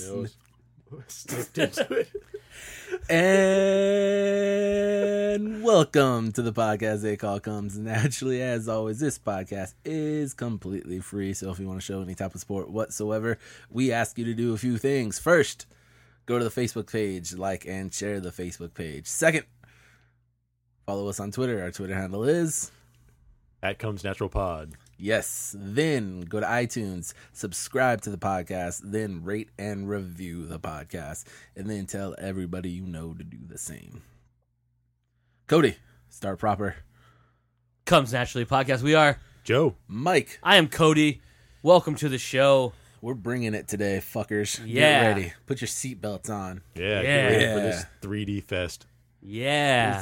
Stepped into it. And welcome to the podcast they call Comes Naturally. As always, this podcast is completely free, so if you want to show any type of support whatsoever, we ask you to do a few things. First, go to the Facebook page, like and share the Facebook page. Second, follow us on Twitter. Our Twitter handle is @ComesNaturalPod. Yes. Then go to iTunes, subscribe to the podcast, then rate and review the podcast, and then tell everybody you know to do the same. Cody, start proper. Comes Naturally podcast. We are Joe. Mike. I am Cody. Welcome to the show. We're bringing it today, fuckers. Yeah. Get ready. Put your seatbelts on. Yeah, Yeah. get ready for this 3D fest. Yeah.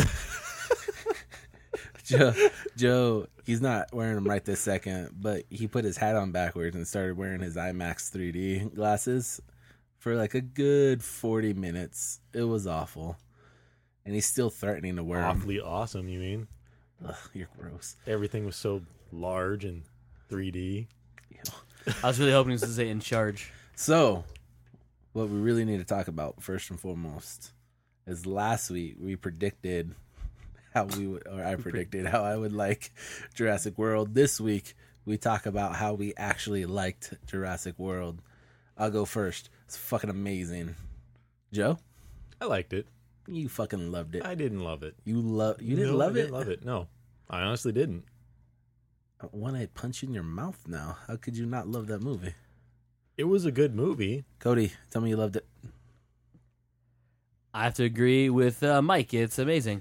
Joe, he's not wearing them right this second, but he put his hat on backwards and started wearing his IMAX 3D glasses for like a good 40 minutes. It was awful. And he's still threatening to wear them. Awfully awesome, you mean? Ugh, you're gross. Everything was so large and 3D. I was really hoping this was in charge. So, what we really need to talk about first and foremost is last week we predicted how we would, or I predicted how I would like Jurassic World. This week we talk about how we actually liked Jurassic World. I'll go first. It's fucking amazing. Joe, I liked it. you fucking loved it. I didn't love it. You didn't love I it? didn't love it. No, I honestly didn't. I want to punch you in your mouth now. How could you not love that movie? It was a good movie. Cody, tell me you loved it. I have to agree with Mike. It's amazing.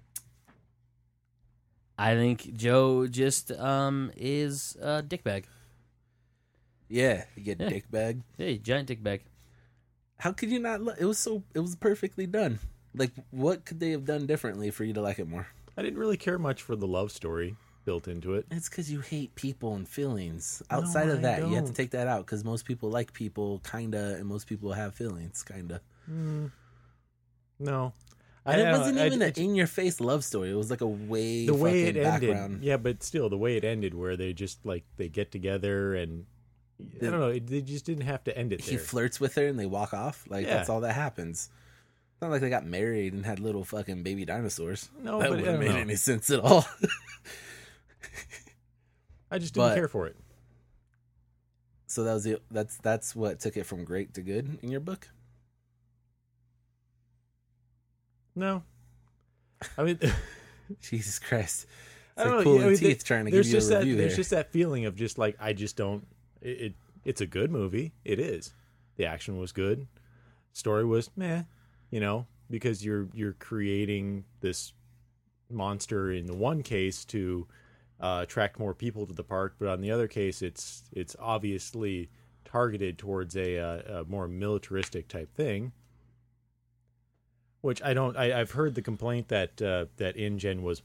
I think Joe just is a dickbag. Yeah, you get Yeah. dick bag. Hey, giant dickbag. How could you not love it? It was perfectly done. Like, what could they have done differently for you to like it more? I didn't really care much for the love story built into it. It's because you hate people and feelings. No, Outside of I that, you have to don't. take that out because most people like people, kinda, and most people have feelings, kinda. No. And it I- wasn't I- even an it's- in-your-face love story. It was like a way the way fucking it ended. background. Yeah, but still, the way it ended, where they just like they get together and I don't know, they just didn't have to end it He there. flirts with her and they walk off. Like, Yeah. that's all that happens. It's not like they got married and had little fucking baby dinosaurs. No, That but I wouldn't don't made know. any sense at all. I just didn't But- care for it. So that was that's what took it from great to good in your book? No, I mean, Jesus Christ. It's I don't like know. pulling I mean, teeth trying to give there's you just a that. review There's there. just that feeling of just like I just don't. It's a good movie. It is. The action was good. Story was meh. You know, because you're creating this monster in the one case to attract more people to the park, but on the other case, it's obviously targeted towards a more militaristic type thing. Which I don't. I've heard the complaint that that InGen was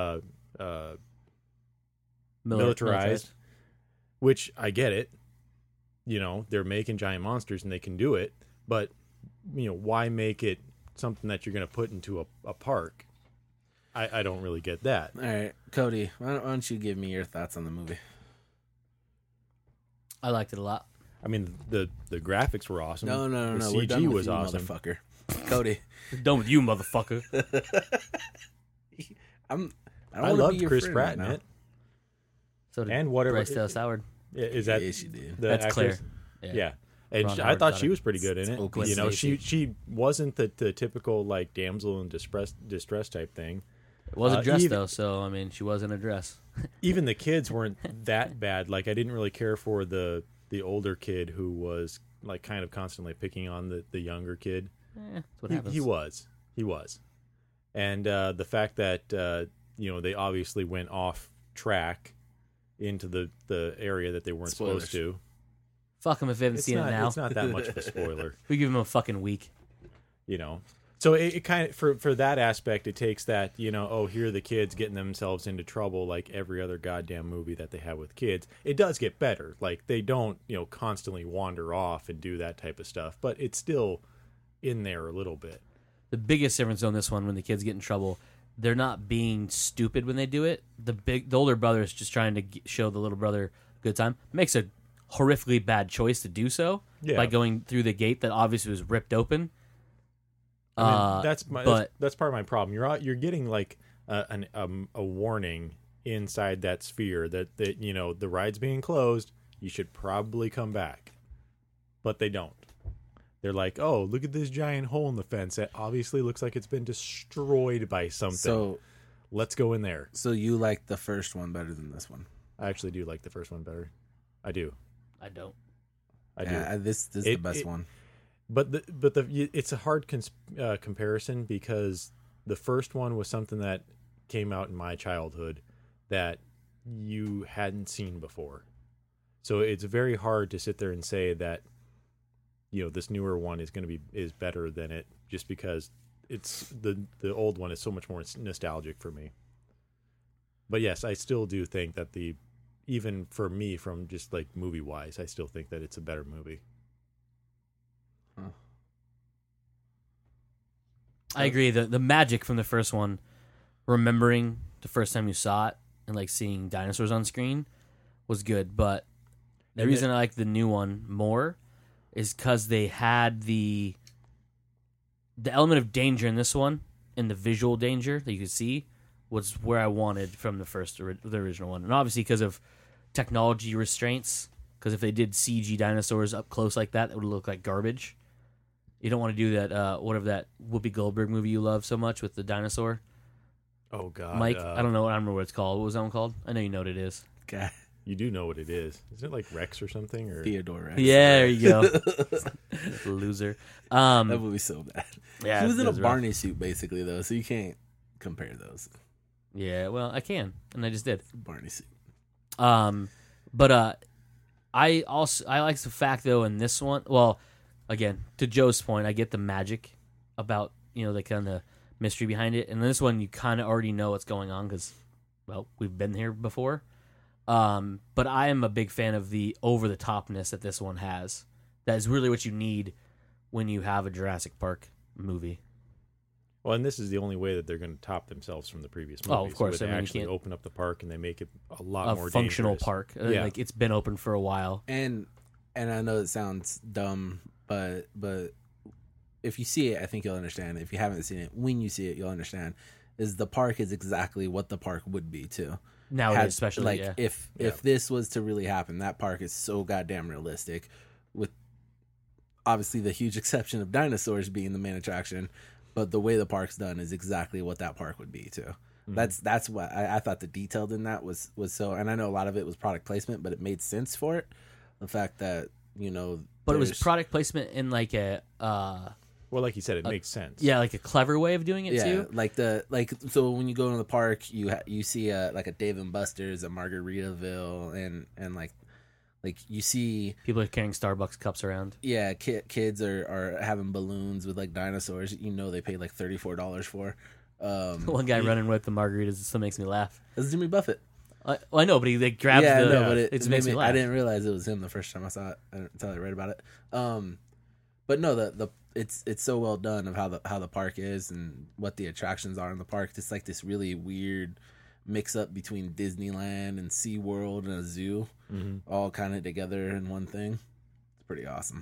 militarized, which I get it. You know, they're making giant monsters and they can do it, but you know, why make it something that you're going to put into a park? I don't really get that. All right, Cody, why don't you give me your thoughts on the movie? I liked it a lot. I mean, the graphics were awesome. No. The We're CG done with was you, awesome. motherfucker. Cody, We're done with you, motherfucker. I don't I wanna be loved your Chris friend Pratt right in now. it, So did and whatever. Bryce Dallas Howard. Is that Yeah, she did. the That's actress? Claire. Yeah. And Ron I Howard's thought daughter. she was pretty good in it. Opie You know, Stacey. she wasn't the typical like damsel in distress type thing. It was a dress even- though, so I mean, she was in a dress. Even the kids weren't that bad. Like I didn't really care for the older kid who was like kind of constantly picking on the younger kid. That's what happens. He was, and the fact that you know they obviously went off track into the area that they weren't Spoilers. supposed to. Fuck him if they haven't seen it now. It's not that much of a spoiler, We give him a fucking week. you know. So it kind of for that aspect, it takes that, you know, oh, here are the kids getting themselves into trouble like every other goddamn movie that they have with kids. It does get better. Like they don't, you know, constantly wander off and do that type of stuff, but it's still in there a little bit. The biggest difference on this one, when the kids get in trouble, they're not being stupid when they do it. The older brother is just trying to show the little brother a good time. Makes a horrifically bad choice to do so by going through the gate that obviously was ripped open. I mean, that's part of my problem. You're getting like a warning inside that sphere that the ride's being closed. You should probably come back, but they don't. They're like, oh, look at this giant hole in the fence that obviously looks like it's been destroyed by something. So let's go in there. So you like the first one better than this one? I actually do like the first one better. I do. I don't. I do. This is the best one. But it's a hard comparison because the first one was something that came out in my childhood that you hadn't seen before. So it's very hard to sit there and say that this newer one is better than it, just because it's the old one is so much more nostalgic for me. But yes, I still do think that even for me, from just like movie wise, I still think that it's a better movie. Huh. I agree. The magic from the first one, remembering the first time you saw it and like seeing dinosaurs on screen, was good. But the reason I like the new one more is because they had the element of danger in this one, and the visual danger that you could see was where I wanted from the original one. And obviously because of technology restraints, because if they did CG dinosaurs up close like that, it would look like garbage. You don't want to do that, whatever that Whoopi Goldberg movie you love so much with the dinosaur. Oh, God. Mike, I don't remember what it's called. What was that one called? I know you know what it is. Okay. You do know what it is. Isn't it like Rex or something? Or Theodore Rex. Yeah, there you go. Loser. That movie's so bad. Yeah, he was in a Barney suit, basically, though, so you can't compare those. Yeah, well, I can, and I just did. Barney suit. But I like the fact, though, in this one, well, again, to Joe's point, I get the magic about, the kind of mystery behind it. And this one, you kind of already know what's going on because, well, we've been here before. But I am a big fan of the over-the-topness that this one has. That is really what you need when you have a Jurassic Park movie. Well, and this is the only way that they're going to top themselves from the previous movies. Oh, of course. They actually open up the park and they make it a lot more functional dangerous. Park. Yeah. Like, it's been open for a while. And I know it sounds dumb, but if you see it, I think you'll understand. If you haven't seen it, when you see it, you'll understand. Is the park is exactly what the park would be too. Nowadays, especially, like yeah. if this was to really happen, that park is so goddamn realistic. With obviously the huge exception of dinosaurs being the main attraction, but the way the park's done is exactly what that park would be too. Mm-hmm. That's what I thought the detailed in that was so. And I know a lot of it was product placement, but it made sense for it. The fact that but it was product placement in like a. Well, like you said, it makes sense. Yeah, like a clever way of doing it too. So when you go into the park, you see like a Dave and Buster's, a Margaritaville, and like you see people are carrying Starbucks cups around. Yeah, kids are having balloons with like dinosaurs. They paid like $34 for. One guy running with the margaritas still makes me laugh. That's Jimmy Buffett. I know, but he like grabs but it makes me laugh. I didn't realize it was him the first time I saw it until I read about it. But no, it's so well done of how the park is and what the attractions are in the park. It's like this really weird mix up between Disneyland and SeaWorld and a zoo, all kind of together in one thing. It's pretty awesome.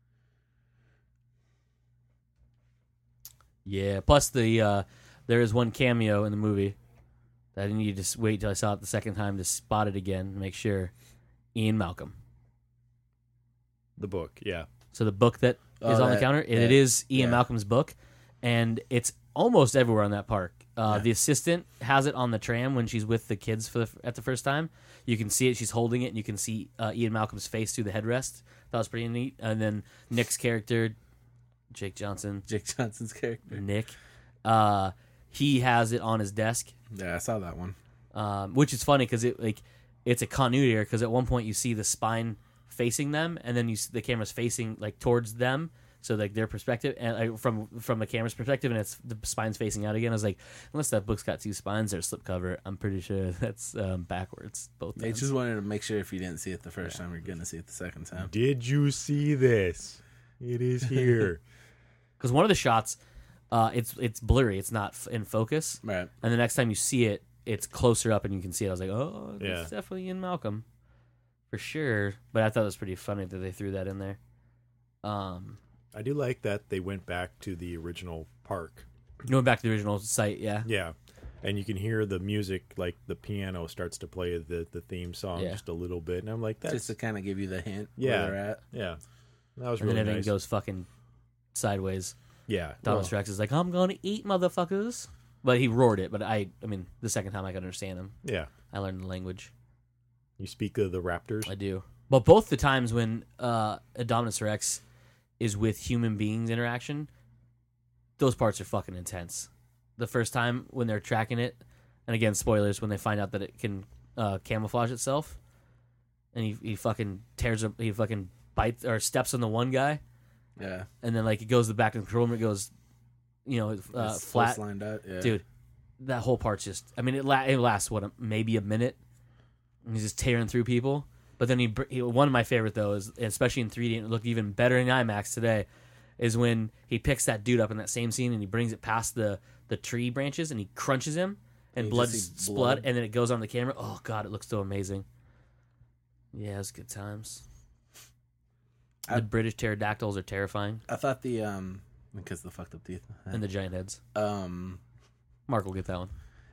Yeah. Plus there is one cameo in the movie that I needed to wait till I saw it the second time to spot it again and make sure. Ian Malcolm. The book, yeah. So the book that is on the counter, it is Ian Malcolm's book, and it's almost everywhere on that park. The assistant has it on the tram when she's with the kids at the first time. You can see it; she's holding it, and you can see Ian Malcolm's face through the headrest. That was pretty neat. And then Nick's character, Jake Johnson's character, Nick, he has it on his desk. Yeah, I saw that one. Which is funny because it's a continuity error because at one point you see the spine facing them, and then the camera's facing like towards them, so like their perspective and from the camera's perspective, and it's the spine's facing out again. I was like, unless that book's got two spines or a slipcover, I'm pretty sure that's backwards both times. They just wanted to make sure if you didn't see it the first time, you're gonna see it the second time. Did you see this? It is here. Because one of the shots, it's blurry, it's not in focus, right? And the next time you see it, it's closer up and you can see it. I was like, oh, yeah, it's definitely Ian Malcolm. for sure. But I thought it was pretty funny that they threw that in there. I do like that they went back to the original park. Going back to the original site, yeah. Yeah. And you can hear the music, like the piano starts to play the theme song just a little bit. And I'm like, that's... Just to kind of give you the hint yeah, where they're at. Yeah. That was And really then everything nice. goes fucking sideways. Yeah. Thomas Rex is like, I'm going to eat, motherfuckers. But he roared it. But I mean, the second time I could understand him. Yeah. I learned the language. You speak of the Raptors? I do. But both the times when Indominus Rex is with human beings interaction, those parts are fucking intense. The first time when they're tracking it, and again, spoilers, when they find out that it can camouflage itself, and he fucking tears up, he fucking bites or steps on the one guy, Yeah. and then like it goes to the back of the control room, it goes, It's flat. lined up. Yeah. Dude, that whole part's just, I mean, it lasts, maybe a minute, and he's just tearing through people. But then one of my favorite, though, is, especially in 3D, and it looked even better in IMAX today, is when he picks that dude up in that same scene, and he brings it past the tree branches, and he crunches him, and You blood, just see blood, blood. and then it goes on the camera. Oh, God, it looks so amazing. Yeah, it's good times. The British pterodactyls are terrifying, I thought because of the fucked up teeth. and the giant heads. Mark will get that one.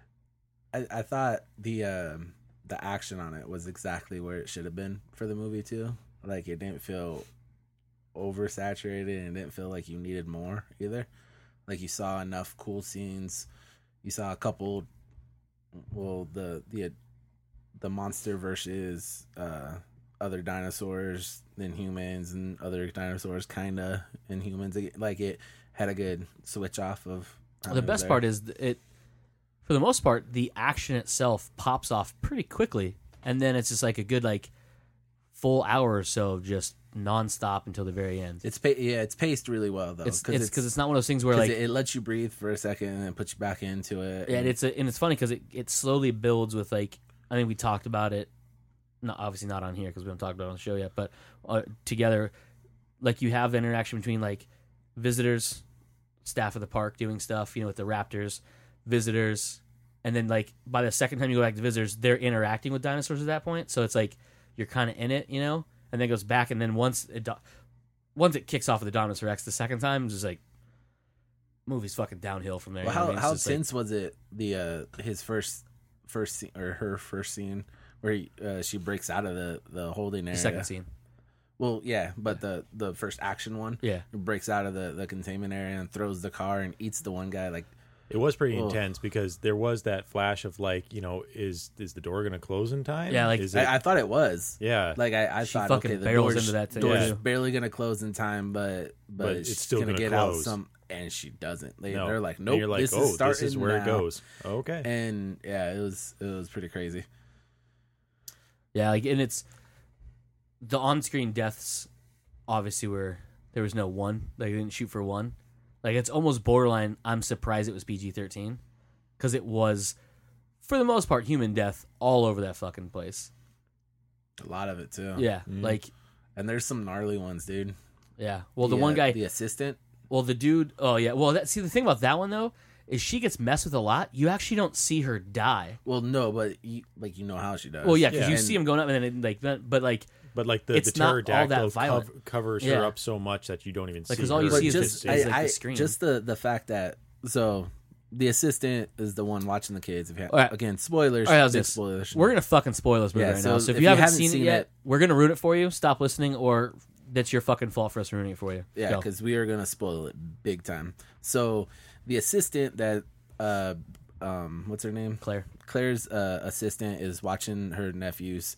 I thought the action on it was exactly where it should have been for the movie too. Like it didn't feel oversaturated and it didn't feel like you needed more either. Like you saw enough cool scenes. You saw a couple. Well, the monster versus other dinosaurs than humans, and other dinosaurs kinda and humans. Like it had a good switch off of. The best part is for the most part, the action itself pops off pretty quickly, and then it's just like a good full hour or so of just nonstop until the very end. It's paced really well though. It's because it's not one of those things where like it lets you breathe for a second and then puts you back into it. yeah, and it's funny because it slowly builds with I think we talked about it, obviously not on here because we haven't talked about it on the show yet, but together, like you have the interaction between like visitors, staff of the park doing stuff, with the raptors, visitors, and then like by the second time you go back to visitors, they're interacting with dinosaurs at that point. So it's like you're kind of in it, and then it goes back, and then once it kicks off with the Indominus Rex the second time, it's just like movie's fucking downhill from there. Well, how It's just tense was it? His first scene, or her first scene where she breaks out of the holding area. the second scene. Well, yeah, but the first action one, Yeah. breaks out of the containment area and throws the car and eats the one guy. Like It was pretty intense because there was that flash of is the door going to close in time? Yeah, like- Is it, I thought it was. yeah. Like I She thought, fucking okay, the barrels door's, into that thing, door's yeah. barely gonna close in time, but it's still gonna gonna get out close. and she doesn't. No. They're like, And nope, you're like, this this is where now. it goes. Okay. And yeah, it was pretty crazy. Yeah, and it's the on-screen deaths. Obviously, there was no one. They didn't shoot for one. Like it's almost borderline. I'm surprised it was PG-13 because it was, for the most part, human death all over that fucking place. A lot of it too. Yeah, And there's some gnarly ones, dude. yeah. Well, the one guy, the assistant. well, the dude. Oh yeah. Well, see the thing about that one though is she gets messed with a lot. You actually don't see her die. Well, no, but you know how she does. Well, yeah, because Yeah. you see him going up and then but like But it's the not all that pterodactyl violent. covers Yeah. her up so much that you don't even see 'cause all her. you see is just the- like the screen. just the fact that the assistant is the one watching the kids. If you All right. again, spoilers. All right, how's big this? spoilers. We're gonna fucking spoil this movie Yeah, right so now. So if if you you haven't haven't seen it seen yet, it- we're gonna ruin it for you. Stop listening, or that's your fucking fault for us ruining it for you. Yeah, Go. because we are gonna spoil it big time. So the assistant that what's her name? Claire. Claire's assistant is watching her nephews.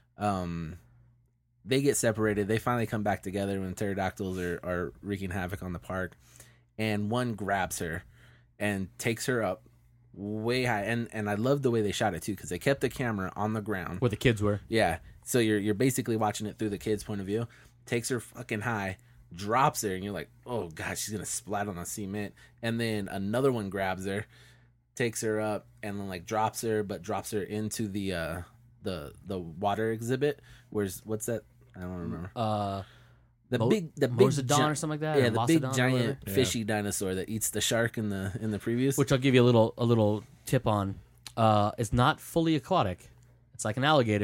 They get separated. They finally come back together when pterodactyls are wreaking havoc on the park, and one grabs her and takes her up way high. And I love the way they shot it too, because they kept the camera on the ground. Where the kids were. Yeah, so you're basically watching it through the kid's point of view. Takes her fucking high, drops her, and you're like, oh god, she's gonna splat on the cement. And then another one grabs her, takes her up, and then like drops her into the water exhibit. What's that? I don't remember. The big Mosadon or something like that. Yeah, or the big Mosadon or giant whatever. fishy dinosaur that eats the shark in the previews. Which I'll give you a little tip on. It's not fully aquatic. It's like an alligator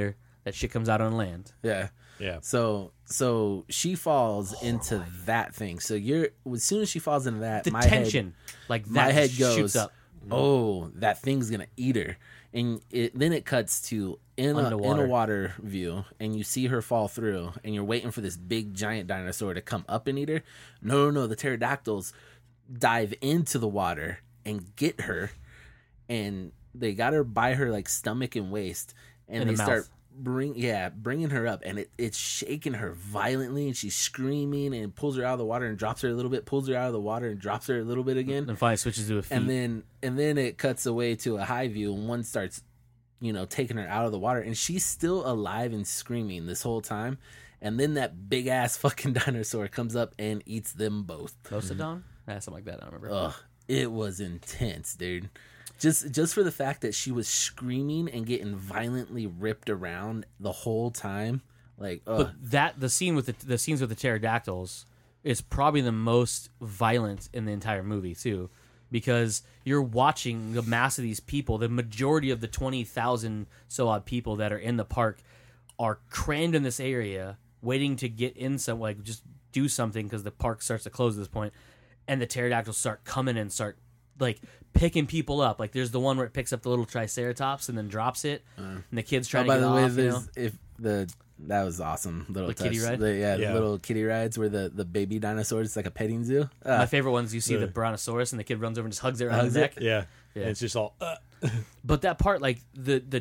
that shit comes out on land. Yeah. Yeah. So she falls into that thing. So as soon as she falls into that, The my tension, head, that my head shoots goes up. Oh, that thing's gonna eat her. And then it cuts to in a Underwater. water view, and you see her fall through, and you're waiting for this big giant dinosaur to come up and eat her. No, the pterodactyls dive into the water and get her, and they got her by her like stomach and waist, and In they the start mouth. bringing her up, and it's shaking her violently, and she's screaming, and pulls her out of the water and drops her a little bit, pulls her out of the water and drops her a little bit again. And finally switches to a feet. And then it cuts away to a high view, and one starts, taking her out of the water, and she's still alive and screaming this whole time. And then that big ass fucking dinosaur comes up and eats them both. Mosodon? Something like that. I don't remember. Ugh, it was intense, dude. Just for the fact that she was screaming and getting violently ripped around the whole time, like, ugh. But the scene with the scenes with the pterodactyls is probably the most violent in the entire movie too, because you're watching the mass of these people. The majority of the 20,000 so odd people that are in the park are crammed in this area, waiting to get in some just do something because the park starts to close at this point, and the pterodactyls start coming and start picking people up. Like there's the one where it picks up the little triceratops and then drops it, and the kids trying to get off. That was awesome. Little touch. Kitty ride? The little kitty rides where the baby dinosaurs, it's like a petting zoo. My favorite ones, you see the Brontosaurus and the kid runs over and just hugs it around the neck. Yeah. And it's just all. But that part, like the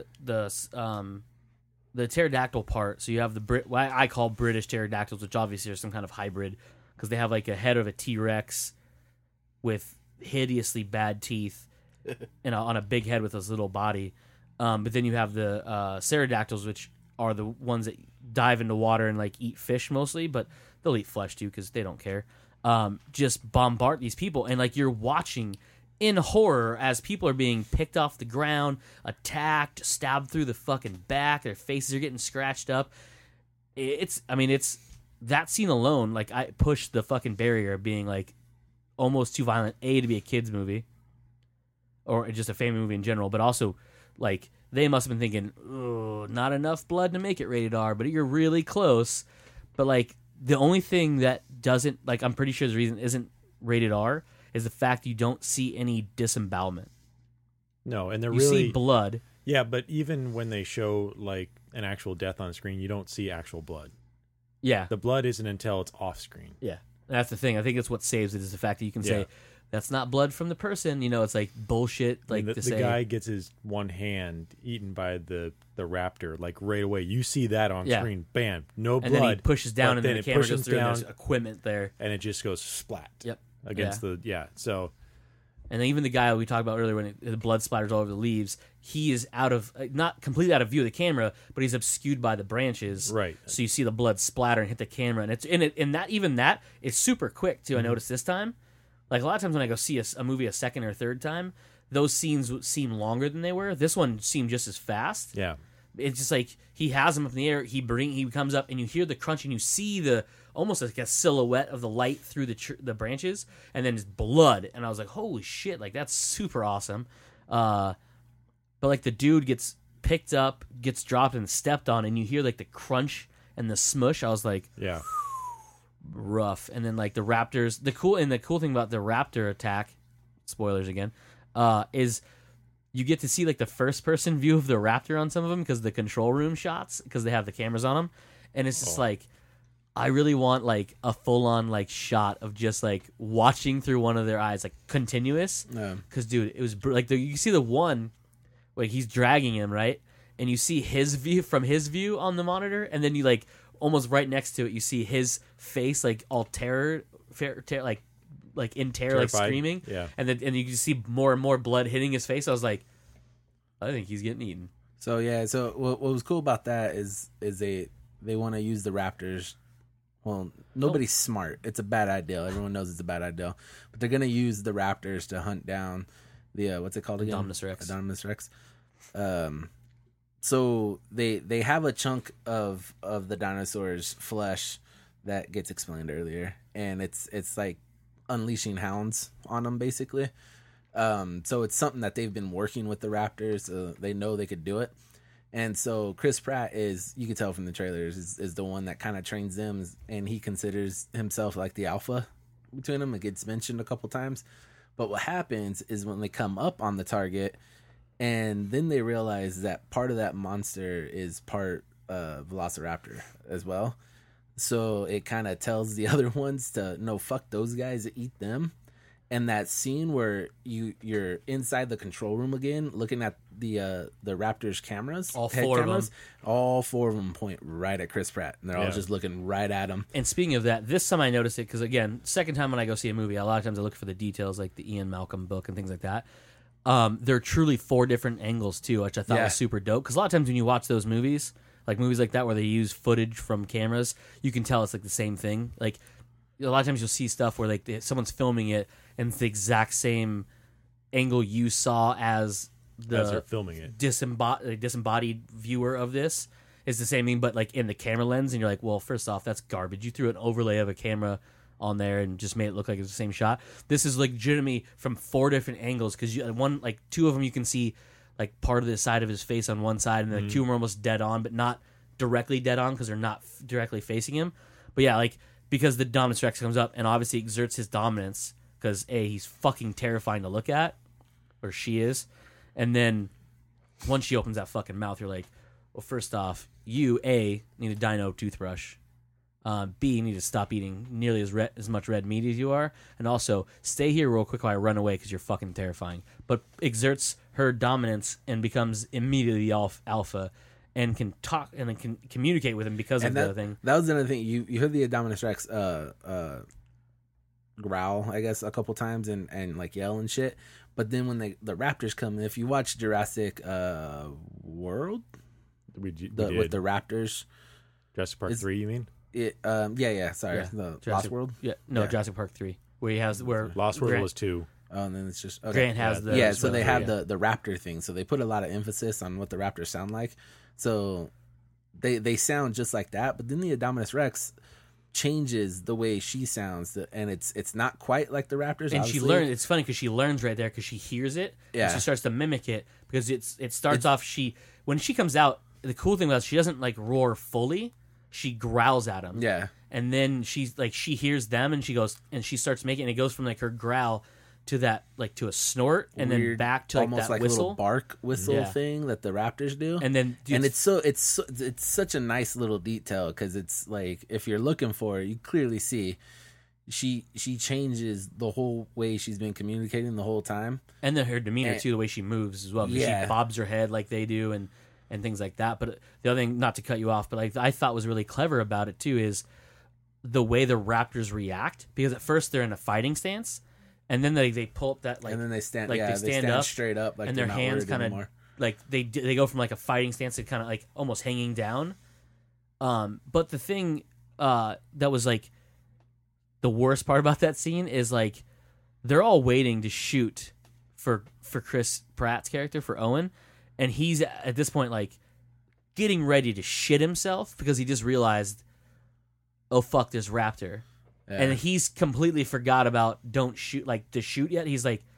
pterodactyl part. So you have what I call British pterodactyls, which obviously are some kind of hybrid because they have like a head of a T-Rex with hideously bad teeth and on a big head with this little body. But then you have the pterodactyls, which are the ones that dive into water and eat fish mostly, but they'll eat flesh too because they don't care. Just bombard these people, and you're watching in horror as people are being picked off the ground, attacked, stabbed through the fucking back. Their faces are getting scratched up. It's that scene alone. I pushed the fucking barrier of being almost too violent. To be a kids movie, or just a family movie in general, but also they must have been thinking, "Oh, not enough blood to make it rated R," but you're really close. But the only thing that doesn't I'm pretty sure the reason isn't rated R is the fact you don't see any disembowelment. No, and they're You really see blood. Yeah, but even when they show an actual death on screen, you don't see actual blood. Yeah, The blood isn't until it's off screen. yeah. That's the thing. I think it's what saves it is the fact that you can say that's not blood from the person. It's bullshit. The guy gets his one hand eaten by the raptor right away. You see that on screen. Bam, no blood. And then he pushes down, and then then the it camera pushes goes through, down, and there's equipment there. and it just goes splat. Yep. Against so. And then even the guy we talked about earlier, when the blood splatters all over the leaves, he is out of not completely out of view of the camera, but he's obscured by the branches. Right. So you see the blood splatter and hit the camera, and that is super quick too. I noticed this time. A lot of times when I go see a movie a second or third time, those scenes seem longer than they were. This one seemed just as fast. Yeah. It's just he has him up in the air. He comes up, and you hear the crunch, and you see the almost like a silhouette of the light through the branches, and then it's blood. And I was like, holy shit! That's super awesome. But the dude gets picked up, gets dropped, and stepped on, and you hear the crunch and the smush. I was like, Yeah. rough. And then the raptors. The cool thing about the raptor attack, spoilers again, is you get to see the first person view of the raptor on some of them because the control room shots, because they have the cameras on them, and it's just I really want a full on shot of just watching through one of their eyes, continuous. Because dude, it was you see the one he's dragging him, right, and you see his view from his view on the monitor, and then you almost right next to it you see his face all in terror, Terrified. screaming, Yeah. and you can see more and more blood hitting his face. I was like, I think he's getting eaten. So what was cool about that is they want to use the raptors. Well, nobody's smart. It's a bad idea. Everyone knows it's a bad idea, but they're gonna use the raptors to hunt down the what's it called again? Indominus Rex. Indominus Rex. So they have a chunk of the dinosaur's flesh that gets explained earlier, and it's unleashing hounds on them basically. So it's something that they've been working with the raptors. They know they could do it, And so Chris Pratt is, you can tell from the trailers, is the one that kind of trains them, and he considers himself like the alpha between them. It gets mentioned a couple times. But what happens is when they come up on the target, and then they realize that part of that monster is part Velociraptor as well. So it kind of tells the other ones to, no, fuck those guys, eat them. And that scene where you're inside the control room again, looking at the Raptors cameras, all four of them, all four of them point right at Chris Pratt, and they're all just looking right at him. And speaking of that, this time I noticed it because, again, second time when I go see a movie, a lot of times I look for the details, like the Ian Malcolm book and things like that. There are truly 4 different angles too, which I thought was super dope. Because a lot of times when you watch those movies like that where they use footage from cameras, you can tell it's like the same thing. Like a lot of times you'll see stuff where like someone's filming it and it's the exact same angle you saw as they're filming it. Disembodied viewer of this is the same thing, but like in the camera lens, and you're like, well, first off, that's garbage. You threw an overlay of a camera on there and just made it look like it's the same shot. This is legitimately from 4 different angles because like 2 of them you can see like part of the side of his face on one side, and then 2 of them are almost dead on, but not directly dead on because they're not directly facing him. But yeah, like because the Dominus Rex comes up and obviously exerts his dominance because he's fucking terrifying to look at, or she is. And then once she opens that fucking mouth, you're like, well, first off, you, A, need a dino toothbrush. B, you need to stop eating nearly as much red meat as you are. And also, stay here real quick while I run away because you're fucking terrifying. But exerts her dominance and becomes immediately alpha and can talk and then can communicate with him because of the thing. That was another thing. You heard the Dominus Rex growl, I guess, a couple times and like yell and shit. But then when the Raptors come in, if you watch Jurassic World, we did. With the Raptors, Jurassic Park 3, you mean? Sorry, the Lost World. Jurassic Park 3, where Lost World was 2. Oh, and then it's just okay. Grant has so they have the raptor thing. So they put a lot of emphasis on what the raptors sound like. So they sound just like that. But then the Indominus Rex changes the way she sounds, and it's not quite like the raptors. And obviously. she learns. It's funny because she learns right there because she hears it. Yeah, and she starts to mimic it because it starts off. When she comes out, the cool thing about she doesn't like roar fully. She growls at him. Yeah, and then she's like she hears them and she goes and she starts making it. It goes from like her growl to that, like to a snort, and weird, then back to like almost that like whistle, a little bark whistle thing that the raptors do. And then, and it's such a nice little detail because it's like if you're looking for it, you clearly see she changes the whole way she's been communicating the whole time, and then her demeanor too, the way she moves as well. She bobs her head like they do, and things like that. But the other thing, not to cut you off, but like I thought was really clever about it too is the way the raptors react, because at first they're in a fighting stance. And then they pull up that like, and then they stand, like they stand up straight up, like and their hands kind of like they go from like a fighting stance to kind of like almost hanging down. But the thing that was like the worst part about that scene is like they're all waiting to shoot for Chris Pratt's character, for Owen, and he's at this point like getting ready to shit himself because he just realized, oh fuck, this raptor. Yeah. And he's completely forgot about don't shoot, like to shoot yet. He's like,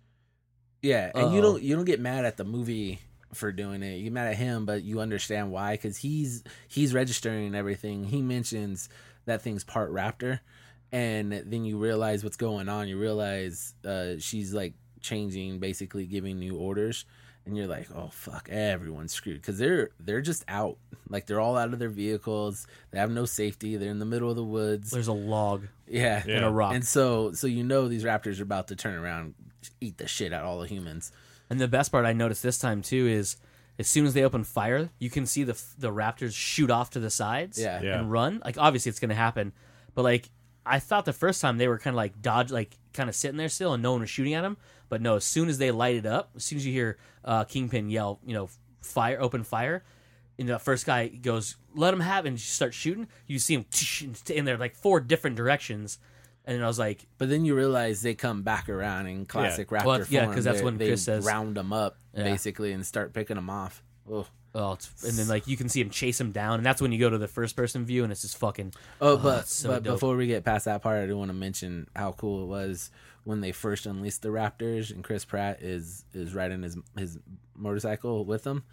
yeah, and you don't get mad at the movie for doing it. You get mad at him, but you understand why, because he's registering everything. He mentions that thing's part raptor, and then you realize what's going on. You realize she's like changing, basically giving new orders. And you're like, oh fuck, everyone's screwed because they're just out, like they're all out of their vehicles. They have no safety. They're in the middle of the woods. There's a log, and a rock, and so these raptors are about to turn around, eat the shit out of all the humans. And the best part I noticed this time too is as soon as they open fire, you can see the raptors shoot off to the sides, and run. Like obviously it's gonna happen, but like I thought the first time they were kind of like dodge, like kind of sitting there still, and no one was shooting at them. But no, as soon as they light it up, as soon as you hear Kingpin yell, fire, open fire, and the first guy goes, let him have it, and you start shooting, you see him in there like 4 different directions. And then I was like... But then you realize they come back around in classic raptor form. Yeah, because that's when Chris says... They round them up, basically, and start picking them off. Ugh. Oh, and then like you can see him chase him down, and that's when you go to the first person view, and it's just fucking. But dope. Before we get past that part, I do want to mention how cool it was when they first unleashed the raptors, and Chris Pratt is riding his motorcycle with them,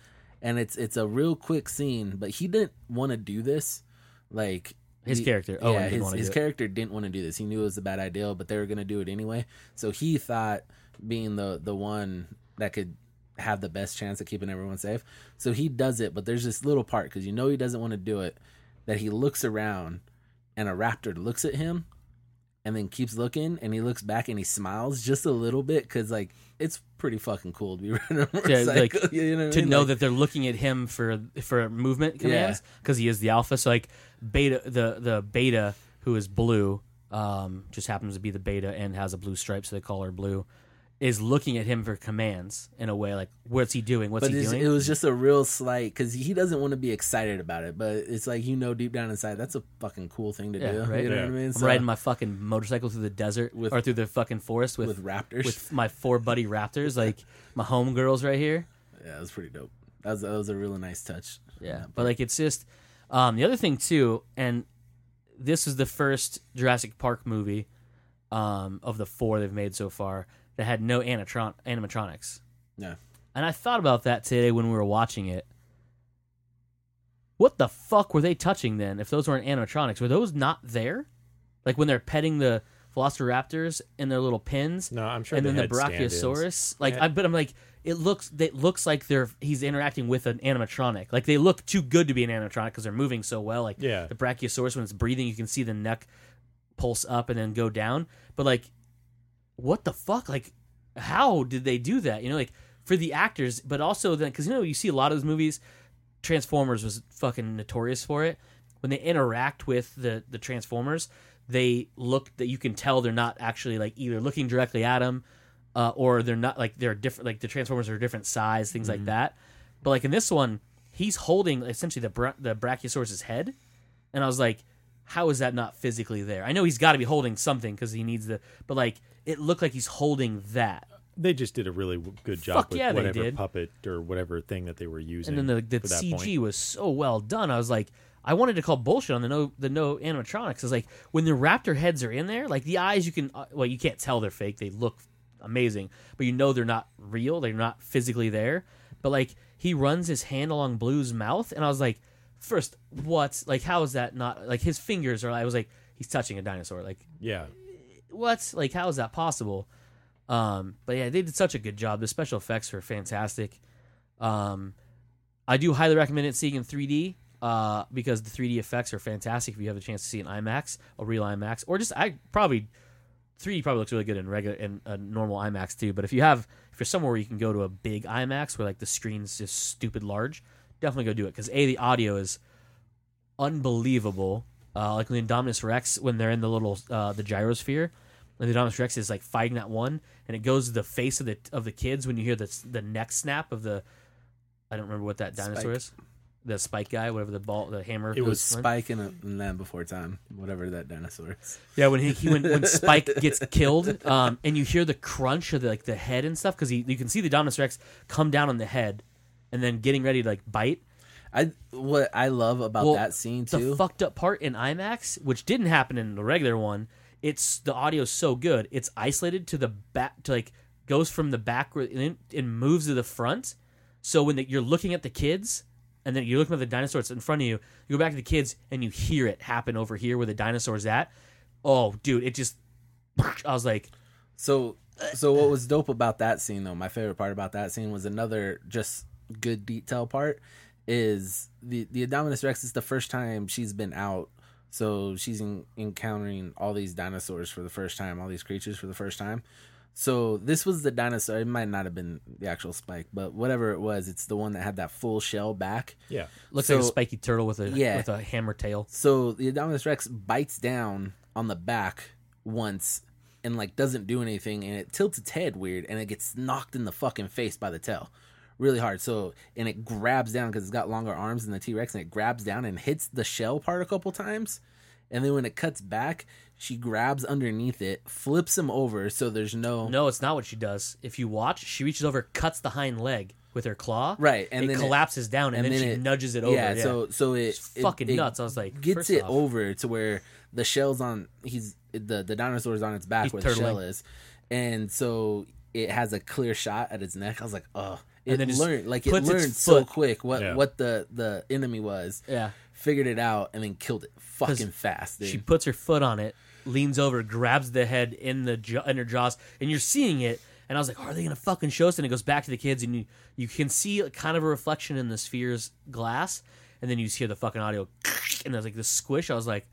and it's a real quick scene, but he didn't want to do this. Like His character. Oh, yeah, his character didn't want to do this. He knew it was a bad idea, but they were going to do it anyway. So he thought being the one that could have the best chance of keeping everyone safe. So he does it, but there's this little part, because he doesn't want to do it, that he looks around and a raptor looks at him and then keeps looking, and he looks back and he smiles just a little bit, because like it's pretty fucking cool to be riding a motorcycle. Like, you know what to I mean? know Like, that they're looking at him for movement commands, because he is the alpha. So like beta, the beta, who is blue, just happens to be the beta and has a blue stripe, so they call her Blue, is looking at him for commands in a way like, what's he doing? What's he doing? It was just a real slight, because he doesn't want to be excited about it, but it's like, deep down inside, that's a fucking cool thing to do. Right? You know what I mean? I'm riding my fucking motorcycle through the desert or through the fucking forest with raptors, with my 4 buddy raptors, like my homegirls right here. Yeah, it was pretty dope. That was a really nice touch. Yeah, but like it's just the other thing too, and this is the first Jurassic Park movie of the 4 they've made so far that had no animatronics. Yeah. And I thought about that today when we were watching it. What the fuck were they touching then if those weren't animatronics? Were those not there? Like when they're petting the velociraptors in their little pins? No, I'm sure and they then the had Brachiosaurus? stand-ins. Like, Yeah. but I'm like, it looks like he's interacting with an animatronic. Like they look too good to be an animatronic because they're moving so well. Like Yeah. the Brachiosaurus, when it's breathing, you can see the neck pulse up and then go down. But like, what the fuck? Like, how did they do that? You know, like for the actors, but also then, because you see a lot of those movies, Transformers was fucking notorious for it. When they interact with the Transformers, they look that you can tell they're not actually like either looking directly at them, or they're not, like they're different. Like the Transformers are a different size, things like that. But like in this one, he's holding essentially the Brachiosaurus's head, and I was like, how is that not physically there? I know he's got to be holding something because he needs but like it looked like he's holding that. They just did a really good job Fuck with yeah, they whatever did. puppet or whatever thing that they were using. And then the for that CG point. was so well done. I was like, I wanted to call bullshit on the no animatronics. I was like, when the raptor heads are in there, like the eyes, you can you can't tell they're fake. They look amazing, but they're not real. They're not physically there. But like he runs his hand along Blue's mouth, and I was like, first, what? Like, how is that not like his fingers are? I was like, he's touching a dinosaur. Like, Yeah. what? Like, how is that possible? But yeah, they did such a good job. The special effects were fantastic. I do highly recommend it seeing in 3D because the 3D effects are fantastic if you have a chance to see an IMAX, a real IMAX, or just 3D probably looks really good in a normal IMAX too. But if you're somewhere where you can go to a big IMAX where like the screen's just stupid large, definitely go do it because the audio is unbelievable. Like the Indominus Rex when they're in the little the gyrosphere. And the Indominus Rex is like fighting that one, and it goes to the face of the kids when you hear the neck snap of the, I don't remember what that dinosaur is, the Spike guy, whatever the hammer. It was Spike in Land Before Time, whatever that dinosaur is. Yeah, when when Spike gets killed, and you hear the crunch of the head and stuff because you can see the Indominus Rex come down on the head, and then getting ready to like bite. What I love about that scene too, the fucked up part in IMAX, which didn't happen in the regular one. It's the audio's so good. It's isolated to the back, to like goes from the back and moves to the front. So when you're looking at the kids, and then you're looking at the dinosaur that's in front of you, you go back to the kids and you hear it happen over here where the dinosaur's at. Oh, dude, it just. I was like, so what was dope about that scene though? My favorite part about that scene was another just good detail part. Is the Indominus Rex is the first time she's been out. So she's encountering all these dinosaurs for the first time, all these creatures for the first time. So this was the dinosaur. It might not have been the actual Spike, but whatever it was, it's the one that had that full shell back. Yeah. looks like a spiky turtle with a hammer tail. So the Indominus Rex bites down on the back once and like doesn't do anything, and it tilts its head weird, and it gets knocked in the fucking face by the tail. Really hard. So, and it grabs down because it's got longer arms than the T-Rex, and it grabs down and hits the shell part a couple times. And then when it cuts back, she grabs underneath it, flips him over so there's no... No, it's not what she does. If you watch, she reaches over, cuts the hind leg with her claw. Right. And it then collapses down, and then she nudges it over. Yeah, so it's fucking nuts. I was like... Gets it over to where the shell's on... The dinosaur's on its back where the shell is. And so it has a clear shot at its neck. I was like, oh... It then just learned like it puts its learned so foot- quick Yeah. what the enemy was. Yeah. Figured it out and then killed it fucking 'Cause fast. Dude. She puts her foot on it, leans over, grabs the head in her jaws, and you're seeing it. And I was like, are they gonna fucking show us? And it goes back to the kids, and you can see kind of a reflection in the sphere's glass, and then you just hear the fucking audio, and there's like this squish. I was like,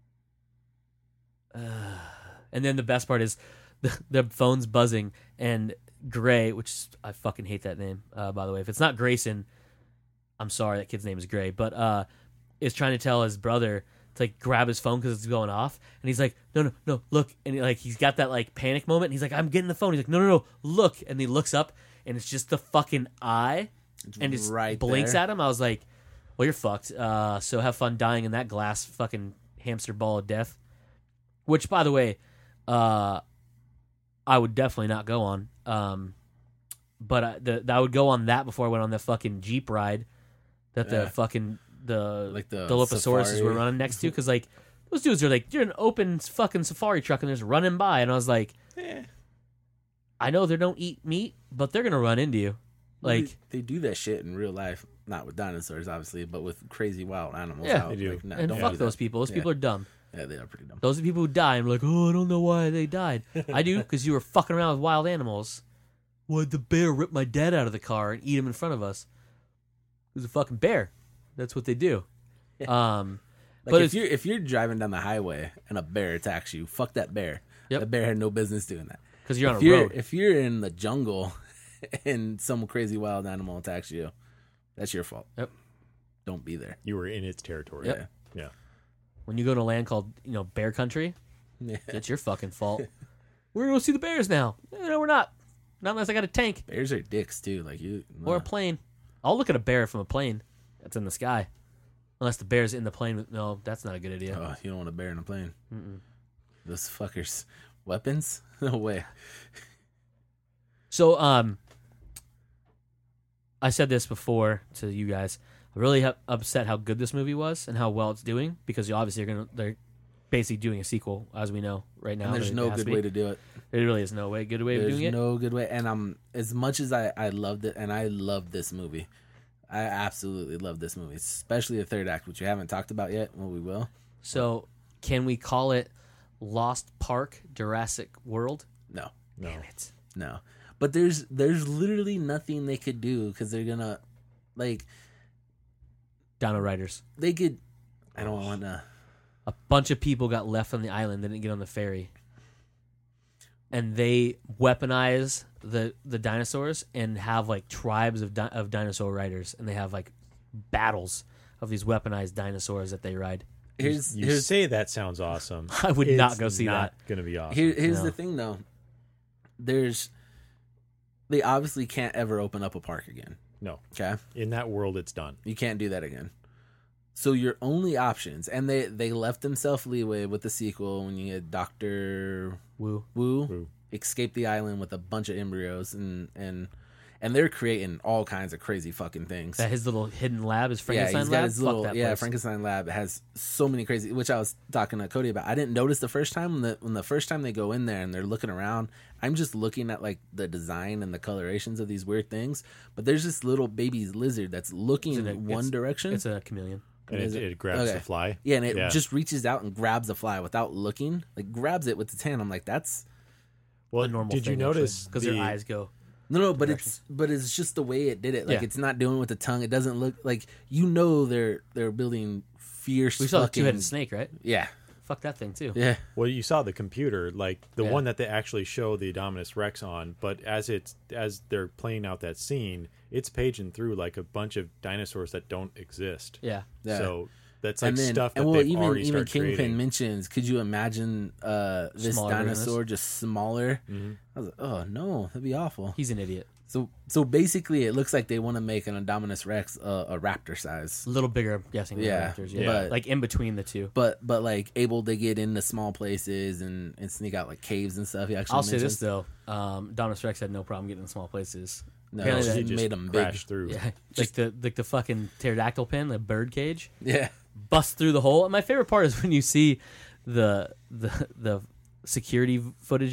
and then the best part is the phone's buzzing, and Gray, I fucking hate that name, by the way. If it's not Grayson, I'm sorry, that kid's name is Gray, but is trying to tell his brother to like grab his phone because it's going off, and he's like, no, look, and he's got that like panic moment, and he's like, I'm getting the phone. He's like, no, look, and he looks up, and it's just the fucking eye, and just right blinks there. at him. I was like, well, you're fucked. So have fun dying in that glass fucking hamster ball of death. Which, by the way, I would definitely not go on. But I would go on that before I went on the fucking Jeep ride that the fucking Like the Dilophosaurus safari. were running next to, because like those dudes are like, you're an open fucking safari truck and they're just running by, and I was like, I know they don't eat meat, but they're gonna run into you. Like, they do that shit in real life, not with dinosaurs, obviously, but with crazy wild animals. Yeah, out. they do. Like, no, and don't fuck do those that. people. Those Yeah. people are dumb. Yeah, they are pretty dumb. Those are people who die and are like, oh, I don't know why they died. I do, because you were fucking around with wild animals. Why'd the bear rip my dad out of the car and eat him in front of us? It was a fucking bear. That's what they do. Like but if you're driving down the highway and a bear attacks you, fuck that bear. Yep. The bear had no business doing that. because you're on If a road. if you're in the jungle and some crazy wild animal attacks you, that's your fault. Yep. Don't be there. You were in its territory. Yep. Yeah. When you go to a land called, bear country, Yeah. it's your fucking fault. We're going to go see the bears now. No, we're not. Not unless I got a tank Bears are dicks too. Like you or a plane. I'll look at a bear from a plane that's in the sky. Unless the bear's in the plane. No, that's not a good idea. Oh, you don't want a bear in a plane. Those fuckers. Weapons? No way. So, I said this before to you guys. I'm really upset how good this movie was and how well it's doing, because obviously they're basically doing a sequel, as we know right now. And there's no good way to do it. There really is no good way of There's doing it. no good way. And as much as I loved it, and I love this movie, I absolutely love this movie, especially the third act, which we haven't talked about yet. Well, we will. So, can we call it Lost Park Jurassic World? No, Damn it. no. But there's literally nothing they could do, because they're gonna, like, Dino Riders. they could. I don't want to. A bunch of people got left on the island. They didn't get on the ferry. And they weaponize the dinosaurs and have like tribes of dinosaur riders, and they have like battles of these weaponized dinosaurs that they ride. You say that sounds awesome. I would It's not go see that. Going to be awesome. Here's No. the thing, though. They obviously can't ever open up a park again. No, Okay, in that world, it's done. you can't do that again. So your only options, and they left themselves leeway with the sequel when you get Dr. Woo. Wu escape the island with a bunch of embryos, and they're creating all kinds of crazy fucking things. That his little hidden lab, his Yeah, Frankenstein he's got lab. his Fuck little that place. Frankenstein lab has so many crazy. Which I was talking to Cody about. I didn't notice the first time when the first time they go in there and they're looking around. I'm just looking at like the design and the colorations of these weird things. But there's this little baby lizard that's looking in one direction. It's a chameleon. And it grabs Okay. the fly. Yeah, and it just reaches out and grabs the fly without looking. Like grabs it with its hand. I'm like, that's Well, A normal did you thing, notice because their eyes go? no, but it's just the way it did it. Like Yeah. it's not doing it with the tongue. It doesn't look like they're building fierce. We saw the fucking, two-headed snake, right? Yeah, Fuck that thing too. yeah. Well, you saw the computer, like the Yeah. one that they actually show the Dominus Rex on, but as they're playing out that scene, it's paging through like a bunch of dinosaurs that don't exist. Yeah. Yeah. So that's like And then, stuff that and well, they've even already even started Kingpin creating. mentions. Could you imagine this Smaller than this? dinosaur just smaller? Mhm. I was like, oh no, that'd be awful. He's an idiot. So basically, it looks like they want to make an Indominus Rex a raptor size, A little bigger, I'm guessing. than Yeah, raptors, yeah. but like in between the two. but like able to get into small places and sneak out like caves and stuff. He actually I'll say mentions. this though, Dominus Rex had no problem getting in small places. No, Apparently he that just made them big. crashed through. Yeah, like the fucking pterodactyl pin, the bird cage, Yeah, bust through the hole. And my favorite part is when you see the security footage of it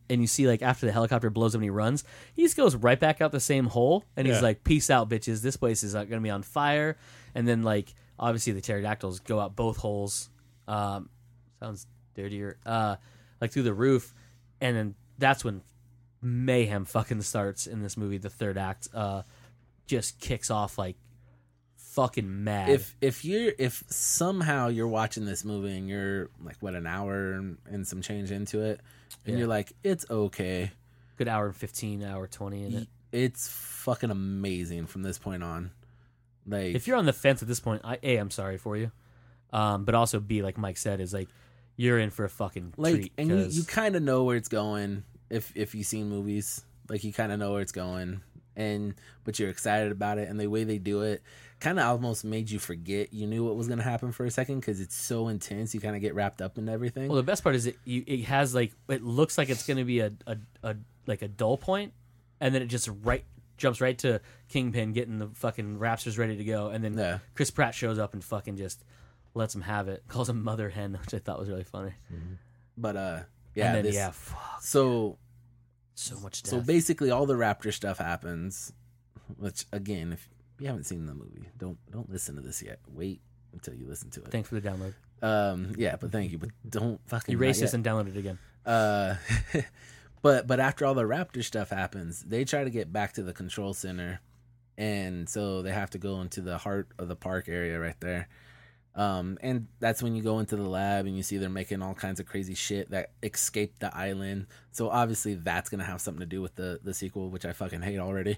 and you see like after the helicopter blows up and he runs, he just goes right back out the same hole, and he's Yeah. like, "Peace out, bitches. This place is going to be on fire." And then like obviously the pterodactyls go out both holes. Sounds dirtier. Like through the roof, and then that's when mayhem fucking starts in this movie. The third act just kicks off like fucking mad. If somehow you're watching this movie and you're like an hour and some change into it, and you're like, it's okay, Good hour and 15, hour 20 in it. it's fucking amazing from this point on. Like, If you're on the fence at this point, I'm sorry for you. But also B, like Mike said, is like you're in for a fucking treat. and 'cause- you kind of know where it's going if you've seen movies, like you kind of know where it's going, but you're excited about it, and the way they do it kind of almost made you forget you knew what was going to happen for a second because it's so intense. You kind of get wrapped up in everything. Well, the best part is it has like it looks like it's going to be a dull point, and then it just jumps right to Kingpin getting the fucking Raptors ready to go, and then Yeah. Chris Pratt shows up and fucking just lets him have it. Calls him Mother Hen, which I thought was really funny. But And then, fuck, So so much death. So basically, all the Raptor stuff happens. Which again, if you haven't seen the movie, don't listen to this yet. Wait until you listen to it. Thanks for the download. Yeah, but thank you. But don't fucking Erase not this yet. and download it again. But after all the Raptor stuff happens, they try to get back to the control center, and so they have to go into the heart of the park area right there. And that's when you go into the lab and you see they're making all kinds of crazy shit that escaped the island. So obviously that's gonna have something to do with the sequel, which I fucking hate already.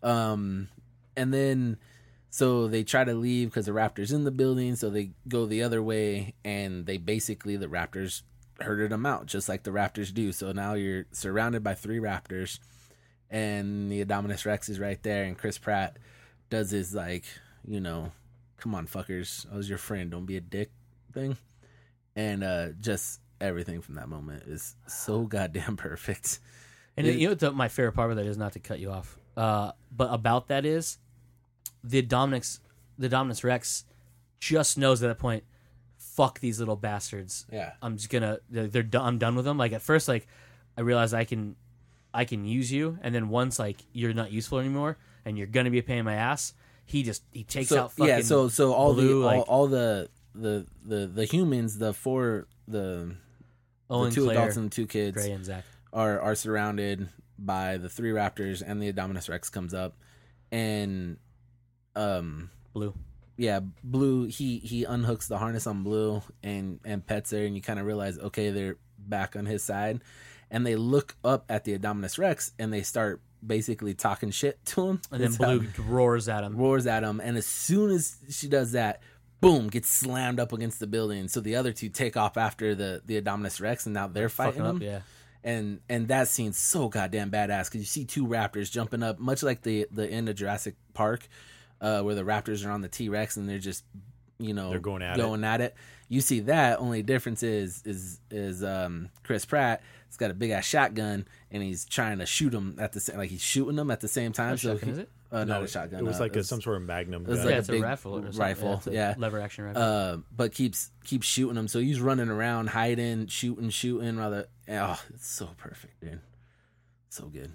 And then so they try to leave because the Raptor's in the building, so they go the other way, and the Raptors herded them out just like the Raptors do. So now you're surrounded by 3 Raptors, and the Indominus Rex is right there, and Chris Pratt does his like, come on fuckers, I was your friend, don't be a dick thing. And just everything from that moment is so goddamn perfect. And you know what my favorite part of that is, not to cut you off, but about that is the Indominus Rex just knows at that point, fuck these little bastards. Yeah. I'm just gonna. I'm done with them. Like at first, like I realized I can use you, and then once like you're not useful anymore, and you're gonna be a pain in my ass, he takes out fucking so all Blue, all the humans, the 4 the Owen, 2 Claire, adults and 2 kids Gray, and Zach. are surrounded by the 3 Raptors, and the Indominus Rex comes up, and Blue. yeah, Blue, he unhooks the harness on Blue and pets her, and you kind of realize, okay, they're back on his side, and they look up at the Indominus Rex and they start basically talking shit to him, And then Blue roars at him. and as soon as she does that, boom, gets slammed up against the building. So the other 2 take off after the Indominus Rex, and now they're fighting Fucking him. up, yeah. And that scene's so goddamn badass because you see 2 Raptors jumping up, much like the end of Jurassic Park, where the Raptors are on the T-Rex and they're just, they're going at it. You see that. Only difference is Chris Pratt has got a big ass shotgun and he's trying to shoot them at the same, like he's shooting them at the same time. Not a shotgun, is it? Not a shotgun. It was like some sort of Magnum. it was gun. like Yeah, a it's a big rifle. Or something. rifle, It's a yeah. lever action rifle. But keeps shooting them. So he's running around, hiding, shooting. Rather, it's so perfect, dude. So good.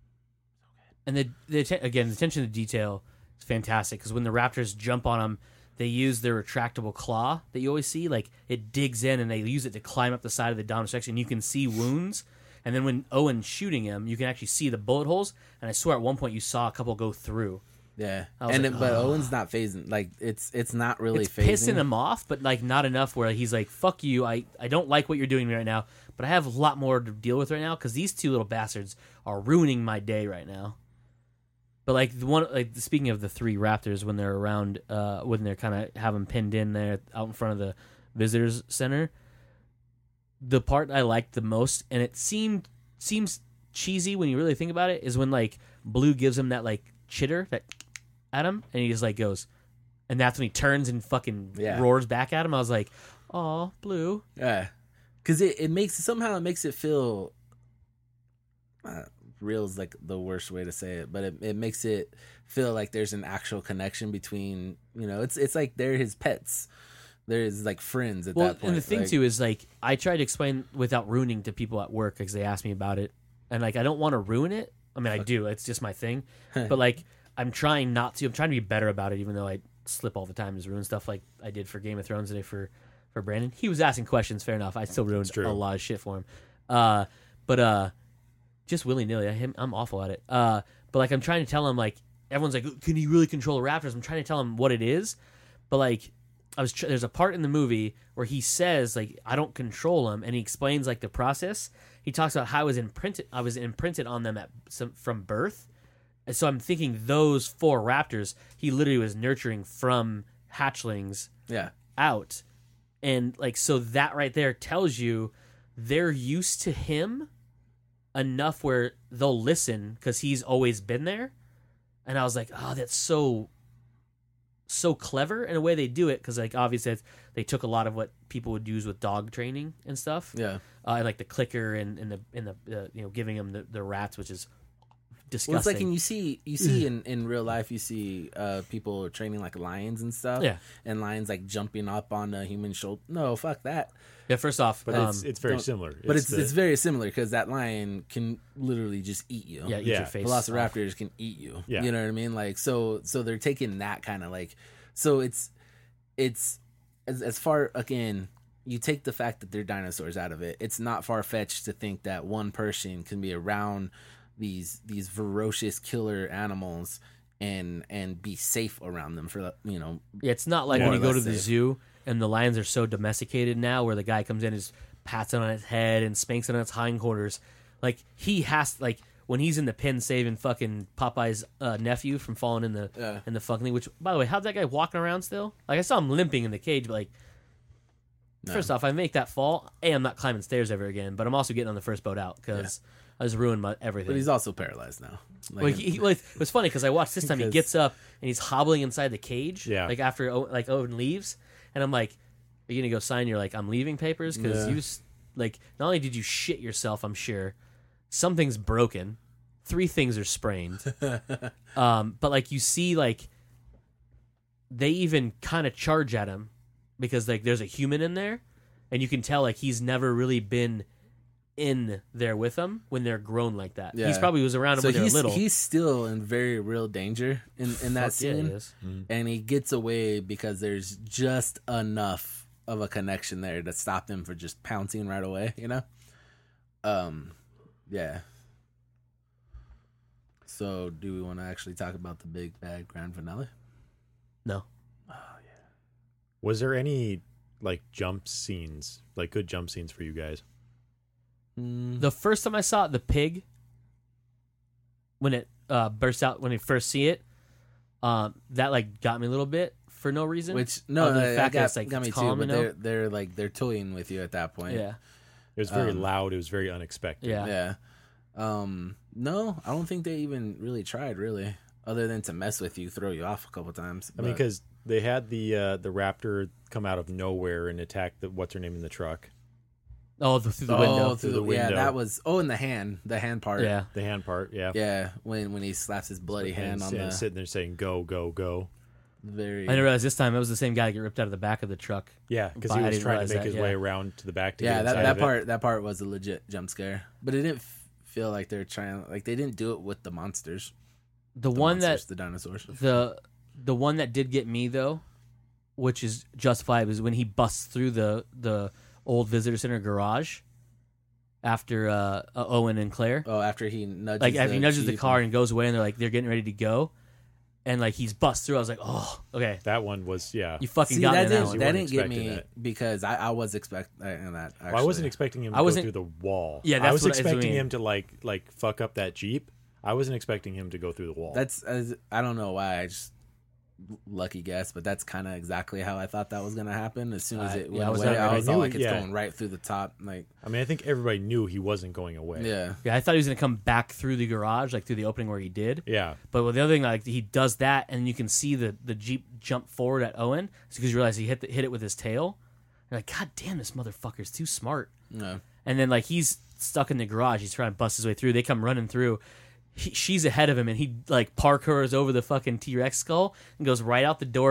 And the attention to detail is fantastic because when the Raptors jump on them, they use their retractable claw that you always see. Like it digs in, and they use it to climb up the side of the Indominus Rex, and you can see wounds. And then when Owen's shooting him, you can actually see the bullet holes. And I swear at one point you saw a couple go through. Yeah, was like, but Owen's not phasing. Like it's not really It's phasing pissing him off, but like not enough where he's like, "Fuck you! I don't like what you're doing right now, but I have a lot more to deal with right now because these 2 little bastards are ruining my day right now." But speaking of the 3 Raptors, when they're around, when they're kind of have them pinned in there out in front of the visitors center, the part I liked the most, and it seems cheesy when you really think about it, is when like Blue gives him that like chitter that at him, and he just like goes, and that's when he turns and fucking roars back at him. I was like, "Oh, Blue." Yeah, because it makes it feel. Real is like the worst way to say it, but it makes it feel like there's an actual connection between, it's like they're his pets. There's like friends at Well, that point. and the thing like, too is like I try to explain without ruining to people at work because they ask me about it, and like I don't want to ruin it. I mean, I do. It's just my thing. But like I'm trying not to. I'm trying to be better about it, even though I slip all the time, just ruin stuff like I did for Game of Thrones today for Brandon. He was asking questions. Fair enough. I still ruined a lot of shit for him. But just willy nilly. I'm awful at it. But like I'm trying to tell him like everyone's like, can you really control raptors? I'm trying to tell him what it is, but like. There's a part in the movie where he says like I don't control them, and he explains like the process. He talks about how I was imprinted on them from birth, and so I'm thinking those 4 raptors he literally was nurturing from hatchlings out, and like so that right there tells you they're used to him enough where they'll listen because he's always been there, and I was like, oh, that's so clever in a way they do it because like obviously they took a lot of what people would use with dog training and stuff and like the clicker and the giving them the rats, which is disgusting. Well, it's like, and you see in real life, you see people training like lions and stuff, and lions like jumping up on a human shoulder. No, fuck that. Yeah, first off, but it's very similar. But it's very similar because that lion can literally just eat you. Yeah, eat your face. Velociraptors can eat you. Yeah. You know what I mean? Like so they're taking that kind of like so it's as far again. You take the fact that they're dinosaurs out of it. It's not far fetched to think that one person can be around these ferocious killer animals and be safe around them for Yeah, it's not like when you go to the zoo and the lions are so domesticated now where the guy comes in and just pats it on its head and spanks it on its hindquarters. Like he has like when he's in the pen saving fucking Popeye's nephew from falling in the fucking thing. Which by the way, how's that guy walking around still? Like I saw him limping in the cage, but like first off, I make that fall. I'm not climbing stairs ever again, but I'm also getting on the first boat out because I just ruined everything. But he's also paralyzed now. Like, it was funny because I watched this time. He gets up and he's hobbling inside the cage. Yeah. Like after like Owen leaves, and I'm like, "Are you gonna go sign your like I'm leaving papers?" Because you like not only did you shit yourself, I'm sure something's broken. 3 things are sprained. But like you see, like they even kind of charge at him because like there's a human in there, and you can tell like he's never really been in there with them when they're grown like that. He's probably was around them when they're little. He's still in very real danger in that scene. Yeah, and he gets away because there's just enough of a connection there to stop them from just pouncing right away, you know? Yeah. So do we want to actually talk about the big bad grand finale? No. Oh yeah. Was there any like jump scenes, like good jump scenes for you guys? The first time I saw it, the pig, when it bursts out, when you first see it, that like got me a little bit for no reason. Which no, the fact that it's like got me calm, too. But you know? they're like they're toying with you at that point. Yeah, it was very loud. It was very unexpected. Yeah. No, I don't think they even really tried, really, other than to mess with you, throw you off a couple times. I mean, because they had the raptor come out of nowhere and attack the what's her name in the truck. Oh, through the window. Through the window. Yeah, that was. Oh, and the hand part. Yeah, the hand part. Yeah, yeah. When he slaps his bloody hand on the sitting there saying "Go, go, go." Very. I didn't realize this time it was the same guy that got ripped out of the back of the truck. Yeah, because he was trying to make his way around to the back. To get that part was a legit jump scare, but it didn't feel like they're trying. Like they didn't do it with the monsters. The dinosaurs. The one that did get me though, which is justified, was when he busts through the old visitor center garage after Owen and Claire. Oh, after he nudges after he nudges the car and goes away, and they're getting ready to go, and like he's bust through. I was like, oh, okay. That one was you fucking got me. That didn't get me because I was expecting that. Actually. Well, I wasn't expecting him to go through the wall. Yeah, I was expecting him to like fuck up that Jeep. I wasn't expecting him to go through the wall. I don't know why. I just lucky guess, but that's kind of exactly how I thought that was going to happen. As soon as it went away, I was like, it's going right through the top. Like, I mean, I think everybody knew he wasn't going away. Yeah. I thought he was going to come back through the garage, like through the opening where he did. Yeah. But the other thing, like he does that, and you can see the Jeep jump forward at Owen because you realize he hit it with his tail. You're like, God damn, this motherfucker's too smart. Yeah. And then like he's stuck in the garage. He's trying to bust his way through. They come running through. She's ahead of him, and he like parkours over the fucking T-Rex skull and goes right out the door,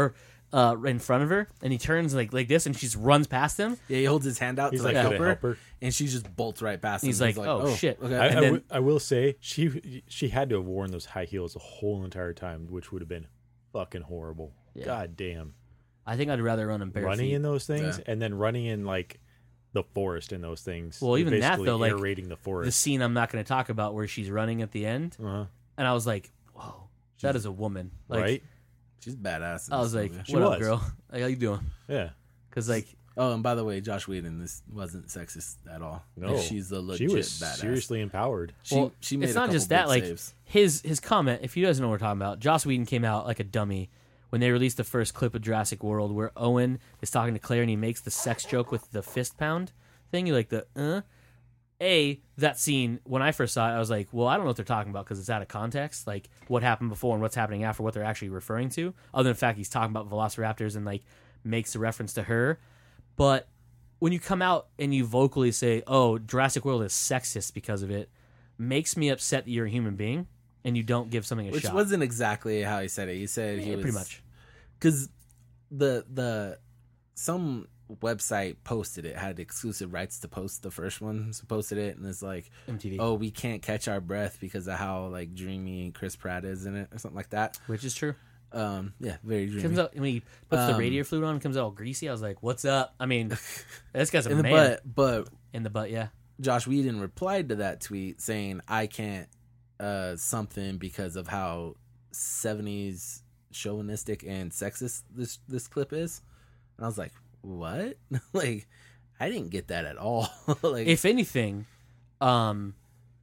in front of her, and he turns like this, and she just runs past him. Yeah, he holds his hand out He's to like, like "Could I help her?" and she just bolts right past him. He's like, "Oh, shit." Okay. I will say she had to have worn those high heels the whole entire time, which would have been fucking horrible. Yeah. God damn. I think I'd rather run in bare Running feet. in those things and then running in like the forest in those things. Well, You're even that, basically though, like, aerating the The forest. scene I'm not going to talk about where she's running at the end, Uh-huh. and I was like, "Whoa, that is a woman!" Like, Right? She's badass. in I was this like, movie. She "What up, was. girl? Like, how you doing?" Yeah. Because like, Oh, and by the way, Josh Whedon, this wasn't sexist at all. No. She's a She legit was badass. seriously empowered. She made it's a not couple just that. big Like saves. his comment, if you guys know what we're talking about, Joss Whedon came out like a dummy when they released the first clip of Jurassic World, where Owen is talking to Claire and he makes the sex joke with the fist pound thing. You like the that scene, when I first saw it, I was like, well, I don't know what they're talking about because it's out of context, like what happened before and what's happening after, what they're actually referring to, other than the fact he's talking about velociraptors and like makes a reference to her. But when you come out and you vocally say, oh, Jurassic World is sexist because of it, makes me upset that you're a human being and you don't give something a Which shot. wasn't exactly how he said it. He said he was pretty much. because the some website posted it, had exclusive rights to post the first one, so posted it, and it's like, MTV. oh, we can't catch our breath because of how like dreamy Chris Pratt is in it, or something like that. Which is true. Yeah, very dreamy. Comes out when he puts the radiator fluid on, comes out all greasy. I was like, "What's up?" I mean, this guy's a in the man. butt, but In the butt, yeah. Josh Whedon replied to that tweet saying, I can't something because of how 70s chauvinistic and sexist this clip is. And I was like, what? Like, I didn't get that at all. Like, If anything, the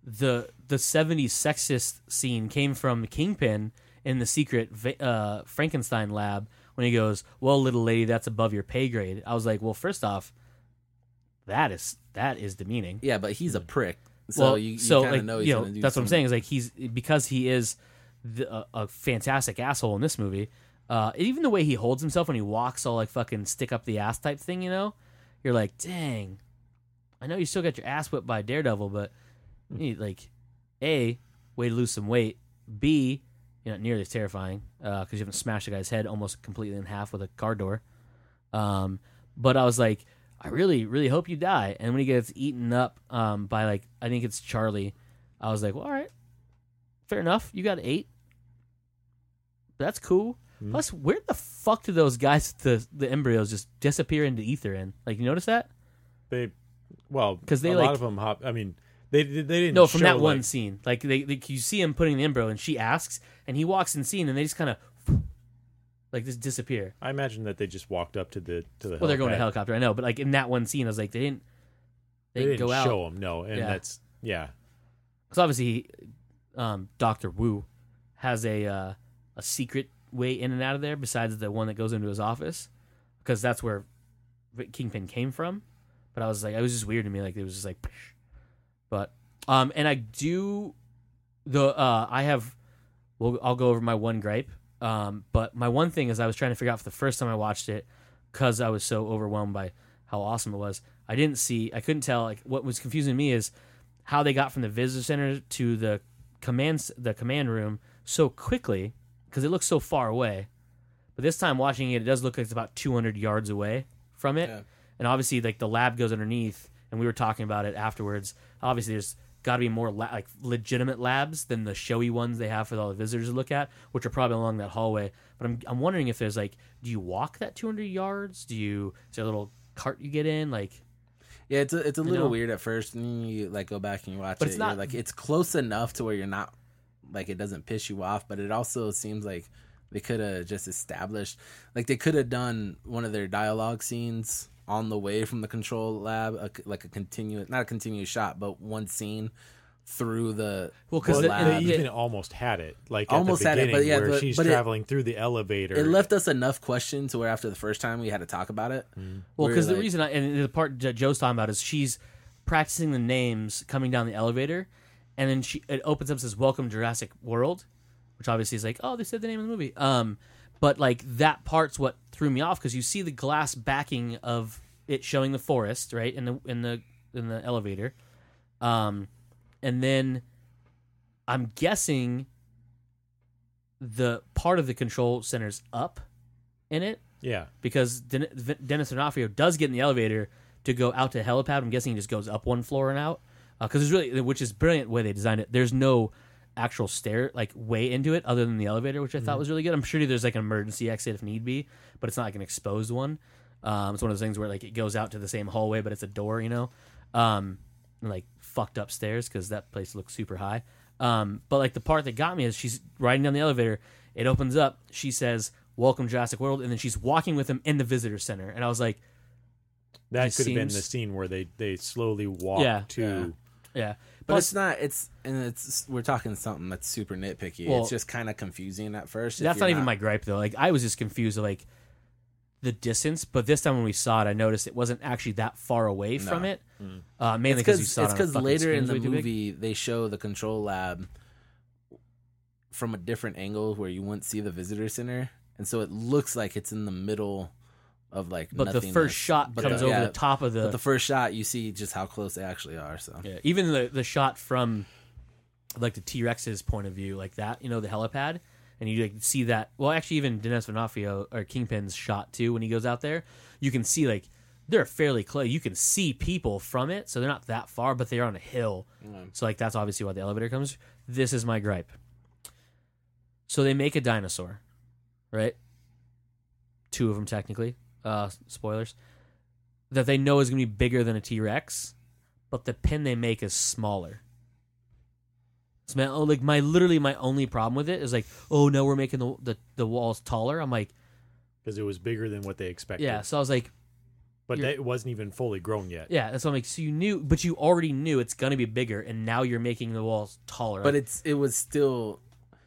70s sexist scene came from Kingpin in the secret Frankenstein lab when he goes, "Well, little lady, that's above your pay grade." I was like, well, first off, that is demeaning. yeah, but he's a prick. So you kind of know he's going to do that's what I'm something. saying is like because he is a fantastic asshole in this movie. Even the way he holds himself when he walks, all like fucking stick up the ass type thing, you know, you're like, dang, I know you still got your ass whipped by Daredevil, but you need, like, A, way to lose some weight. B, you're not nearly as terrifying because you haven't smashed a guy's head almost completely in half with a car door. But I was like, I really, really hope you die. And when he gets eaten up by, like, I think it's Charlie, I was like, well, all right, fair enough. You got 8. That's cool. Mm-hmm. Plus, where the fuck do those guys, the embryos, just disappear into ether in? Like, you notice that? They a they, lot like- of them hop. I mean, they didn't. No, from show, that one like- scene. Like, they you see him putting the embryo, and she asks, and he walks in scene, and they just kind of, like, just disappear. I imagine that they just walked up to the. Well, they're going to helipad. helicopter, I know, but, like, in that one scene, I was like, they didn't They go didn't out. show them, no, and Yeah. that's Because obviously, Dr. Wu has a secret way in and out of there besides the one that goes into his office, because that's where Kingpin came from. But I was like, it was just weird to me. Like, it was just like, psh. But and I do I'll go over my one gripe. But my one thing is I was trying to figure out for the first time I watched it, because I was so overwhelmed by how awesome it was. I couldn't tell, like, what was confusing me is how they got from the visitor center to the command room so quickly, because it looks so far away. But this time watching it, it does look like it's about 200 yards away from it. Yeah. And obviously, like, the lab goes underneath, and we were talking about it afterwards. Obviously, there's got to be more like legitimate labs than the showy ones they have for all the visitors to look at, which are probably along that hallway. But I'm wondering if there's, like, do you walk that 200 yards? Is there a little cart you get in? Like, Yeah, it's a little know? weird at first, and then you like go back and you watch But it. it's You're not- like, it's close enough to where you're not like, it doesn't piss you off, but it also seems like they could have just established, like, they could have done one of their dialogue scenes on the way from the control lab, not a continuous shot, but one scene through the Well, 'cause Well, the- they Yeah. even almost had it, like Almost at had the it, beginning, but yeah, where but- she's but traveling through the elevator. it left us enough questions to where after the first time we had to talk about it. well, Where because the like- reason and the part that Joe's talking about is she's practicing the names coming down the elevator, and then it opens up, says "Welcome Jurassic World," which obviously is like, oh, they said the name of the movie. But like that part's what threw me off, because you see the glass backing of it showing the forest, right, in the elevator, and then I'm guessing the part of the control center's up in it, Yeah. because Dennis D'Onofrio does get in the elevator to go out to helipad. I'm guessing he just goes up one floor and out because it's really, which is brilliant way they designed it. There's no actual stair like way into it other than the elevator, which I thought was really good. I'm sure there's like an emergency exit if need be, but it's not like an exposed one. It's one of those things where like it goes out to the same hallway, but it's a door, and like fucked up stairs because that place looks super high. But like the part that got me is she's riding down the elevator. It opens up. She says, "Welcome Jurassic World," and then she's walking with him in the visitor center. And I was like, that could have been the scene where they slowly walk to. Yeah. But Plus, it's not. We're talking something that's super nitpicky. Well, it's just kind of confusing at first. That's not even my gripe though. Like I was just confused of like the distance, but this time when we saw it, I noticed it wasn't actually that far away from it. Mainly because we saw it's because later in the way too big. movie they show the control lab from a different angle where you wouldn't see the visitor center, and so it looks like it's in the middle of like. But the first shot comes over the top of the. But the first shot, you see just how close they actually are. So yeah, even the shot from like the T-Rex's point of view, like that, the helipad, and you like, see that. Well, actually, even Dennis D'Onofrio or Kingpin's shot too when he goes out there, you can see like they're fairly close. You can see people from it, so they're not that far, but they're on a hill. So like that's obviously why the elevator comes. This is my gripe. So they make a dinosaur, right? 2 of them technically. Spoilers. That they know is going to be bigger than a T-Rex, but the pin they make is smaller. So my only problem with it is like, oh no, we're making the walls taller. I'm like, because it was bigger than what they expected. yeah. So I was like, but it wasn't even fully grown yet. yeah. That's what I'm like. So you knew, but you already knew it's going to be bigger, and now you're making the walls taller. but it was still.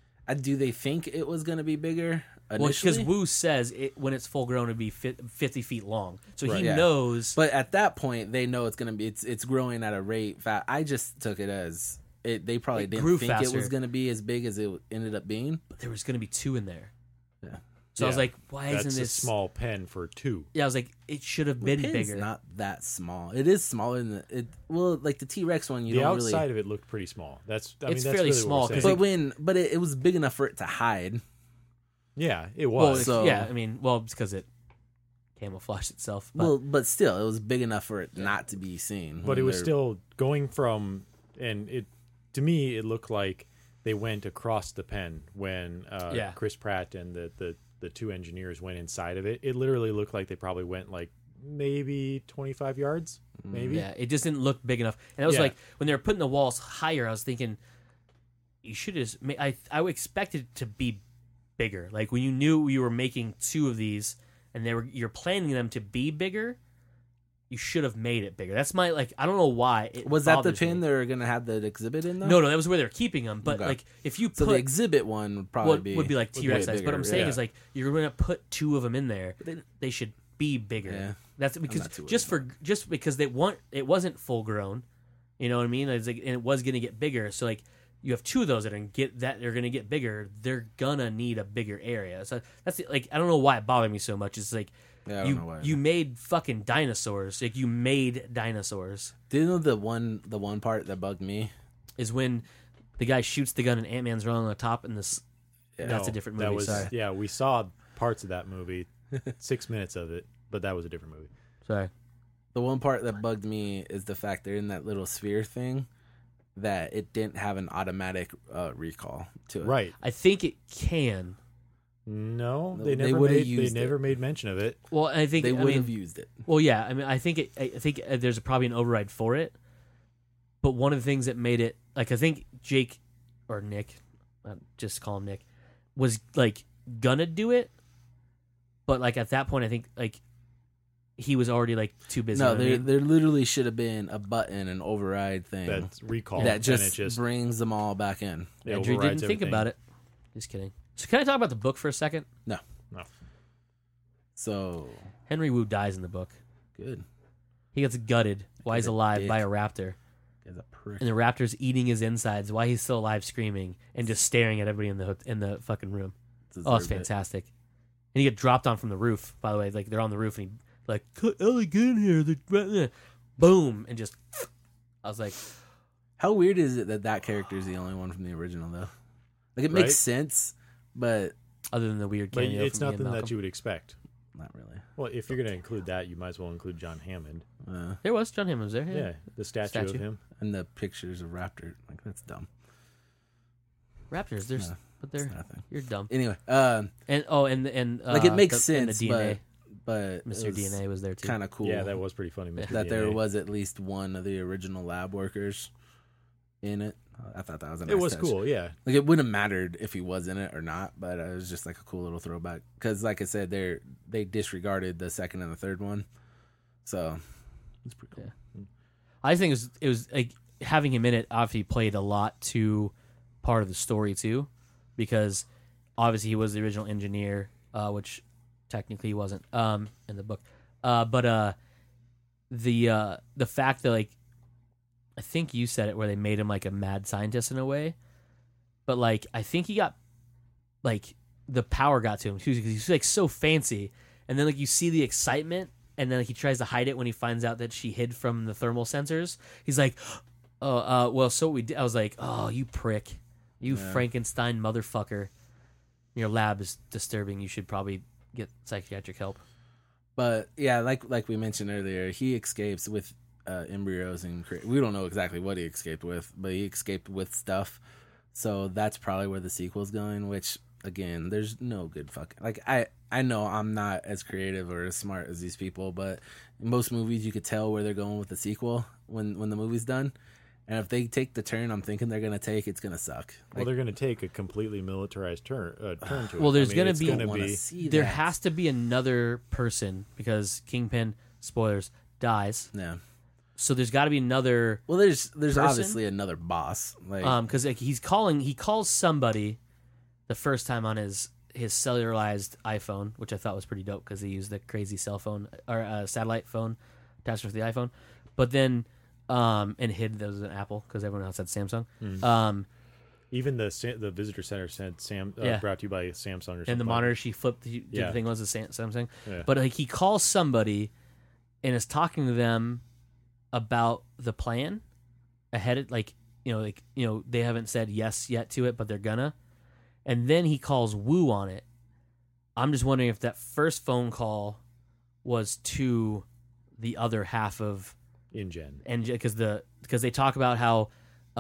Do they think it was going to be bigger initially? Because Wu says when it's full grown, it'd be 50 feet long. So Right. he Yeah. knows. But at that point, they know it's going to be. It's growing at a rate. I just took it as they probably It didn't grew think it faster. was going to be as big as it ended up being. But there was going to be 2 in there. Yeah. So I was Yeah. like, why That's isn't a this small pen for 2. Yeah, I was like, it should have been Pin's bigger. not that small. It is smaller than the. Well, like the T-Rex one, you The don't outside really. of it looked pretty small. That's It's that's fairly really small, What we're 'cause saying. But it was big enough for it to hide. Yeah, it Well, was. So- yeah, I mean, it's because it camouflaged itself. But But still, it was big enough for it not to be seen. But it was still going from, and it to me it looked like they went across the pen when Yeah. Chris Pratt and the 2 engineers went inside of it. It literally looked like they probably went like maybe 25 yards, maybe. yeah, it just didn't look big enough. And it was Yeah. like when they were putting the walls higher, I was thinking, you should just. I would expect it to be bigger. Like when you knew you were making 2 of these, and you're planning them to be bigger. You should have made it bigger. That's my I don't know why. Was that the bothers pin me. they were going to have the exhibit in though? No, that was where they're keeping them. But Okay. like if you put So the exhibit one would probably would be like way T-Rex size. But bigger, I'm saying yeah. is like you're going to put 2 of them in there. they- They should be bigger. Yeah. That's because not too worried just because it wasn't full grown. You know what I mean? It's like, and it was going to get bigger. So like you have 2 of those that are going to get bigger. They're gonna need a bigger area. So that's like I don't know why it bothered me so much. It's like Yeah, I don't know why. you made fucking dinosaurs. Like you made dinosaurs. Didn't know the one part that bugged me. Is when the guy shoots the gun and Ant-Man's running on the top and this. That's a different movie. That was, Sorry. yeah, we saw parts of that movie, 6 minutes of it, but that was a different movie. Sorry. The one part that bugged me is the fact they're in that little sphere thing that it didn't have an automatic recall to it. Right. I think it can. No, No, they they never would've made used they it. never made mention of it. Well, I think They I would mean, have used it. well, yeah. I mean, I think there's probably an override for it. But one of the things that made it I think Jake or Nick, just call him Nick, was like gonna do it, but like at that point, I think like he was already like too busy. No, you know what I mean? there literally should have been a button, an override thing That's recall. that and just, it just brings them all back in. it Andrew didn't overrides think everything. about it. Just kidding. So can I talk about the book for a second? No. So Henry Wu dies in the book. good. He gets gutted while he's What a alive dick. by a raptor. Guy's a prick. And the raptor's eating his insides while he's still alive, screaming and just staring at everybody in the fucking room. Oh, it's Deserved it. fantastic. And he get dropped on from the roof. By the way, like they're on the roof, and he like, Ellie, get in here. Boom, and just. I was like, How weird is it that character is the only one from the original though? Like it makes Right? sense, but other than the weird But cameo it's from Ian nothing Malcolm. that you would expect. not really. Well, if you're going to include that, you might as well include John Hammond. There was John Hammond was there. Yeah, the statue of him. And the pictures of Raptor, like that's dumb. Raptors. There's, but they're Nothing. you're dumb. Anyway, And like it makes and sense, the DNA. but Mr. DNA was there too. kind of cool. Yeah, that was pretty funny. Mr. that DNA. there was at least one of the original lab workers in it. I thought that was a nice It was touch. cool, yeah. Like it wouldn't have mattered if he was in it or not, but it was just like a cool little throwback. Because, like I said, they disregarded the second and the third one, so it's pretty cool. Yeah. I think it was like having him in it. Obviously, played a lot to part of the story too, because obviously he was the original engineer, which technically he wasn't in the book. But the fact that, like, I think you said it, where they made him like a mad scientist in a way, but like I think he got, like, the power got to him too, because he's like so fancy, and then like you see the excitement, and then like he tries to hide it when he finds out that she hid from the thermal sensors. He's like, "Oh, well, so what we did." I was like, "Oh, you prick, you Frankenstein motherfucker! Your lab is disturbing. You should probably get psychiatric help." But yeah, like we mentioned earlier, he escapes with embryos and we don't know exactly what he escaped with, but he escaped with stuff. So that's probably where the sequel's going. Which, again, there's no good fucking, like, I know I'm not as creative or as smart as these people, but in most movies you could tell where they're going with the sequel when the movie's done. And if they take the turn I'm thinking they're gonna take, it's gonna suck. Well, they're going to take a completely militarized turn to it. Well, there's I mean, gonna it's be- gonna wanna be see There that. has to be another person, because Kingpin, spoilers, dies. Yeah. So there's got to be another. Well, there's Person? obviously another boss. Like, Because like he calls somebody the first time on his cellularized iPhone, which I thought was pretty dope, because he used the crazy cell phone or satellite phone attached to the iPhone, but then and hid that was an Apple, because everyone else had Samsung. even the visitor center said brought to you by Samsung or something. And the monitor she flipped, the Yeah. thing was a Samsung. Yeah. But like he calls somebody and is talking to them about the plan ahead of, like they haven't said yes yet to it, but they're gonna. And then he calls Wu on it. I'm just wondering if that first phone call was to the other half of InGen. Engine, because they talk about how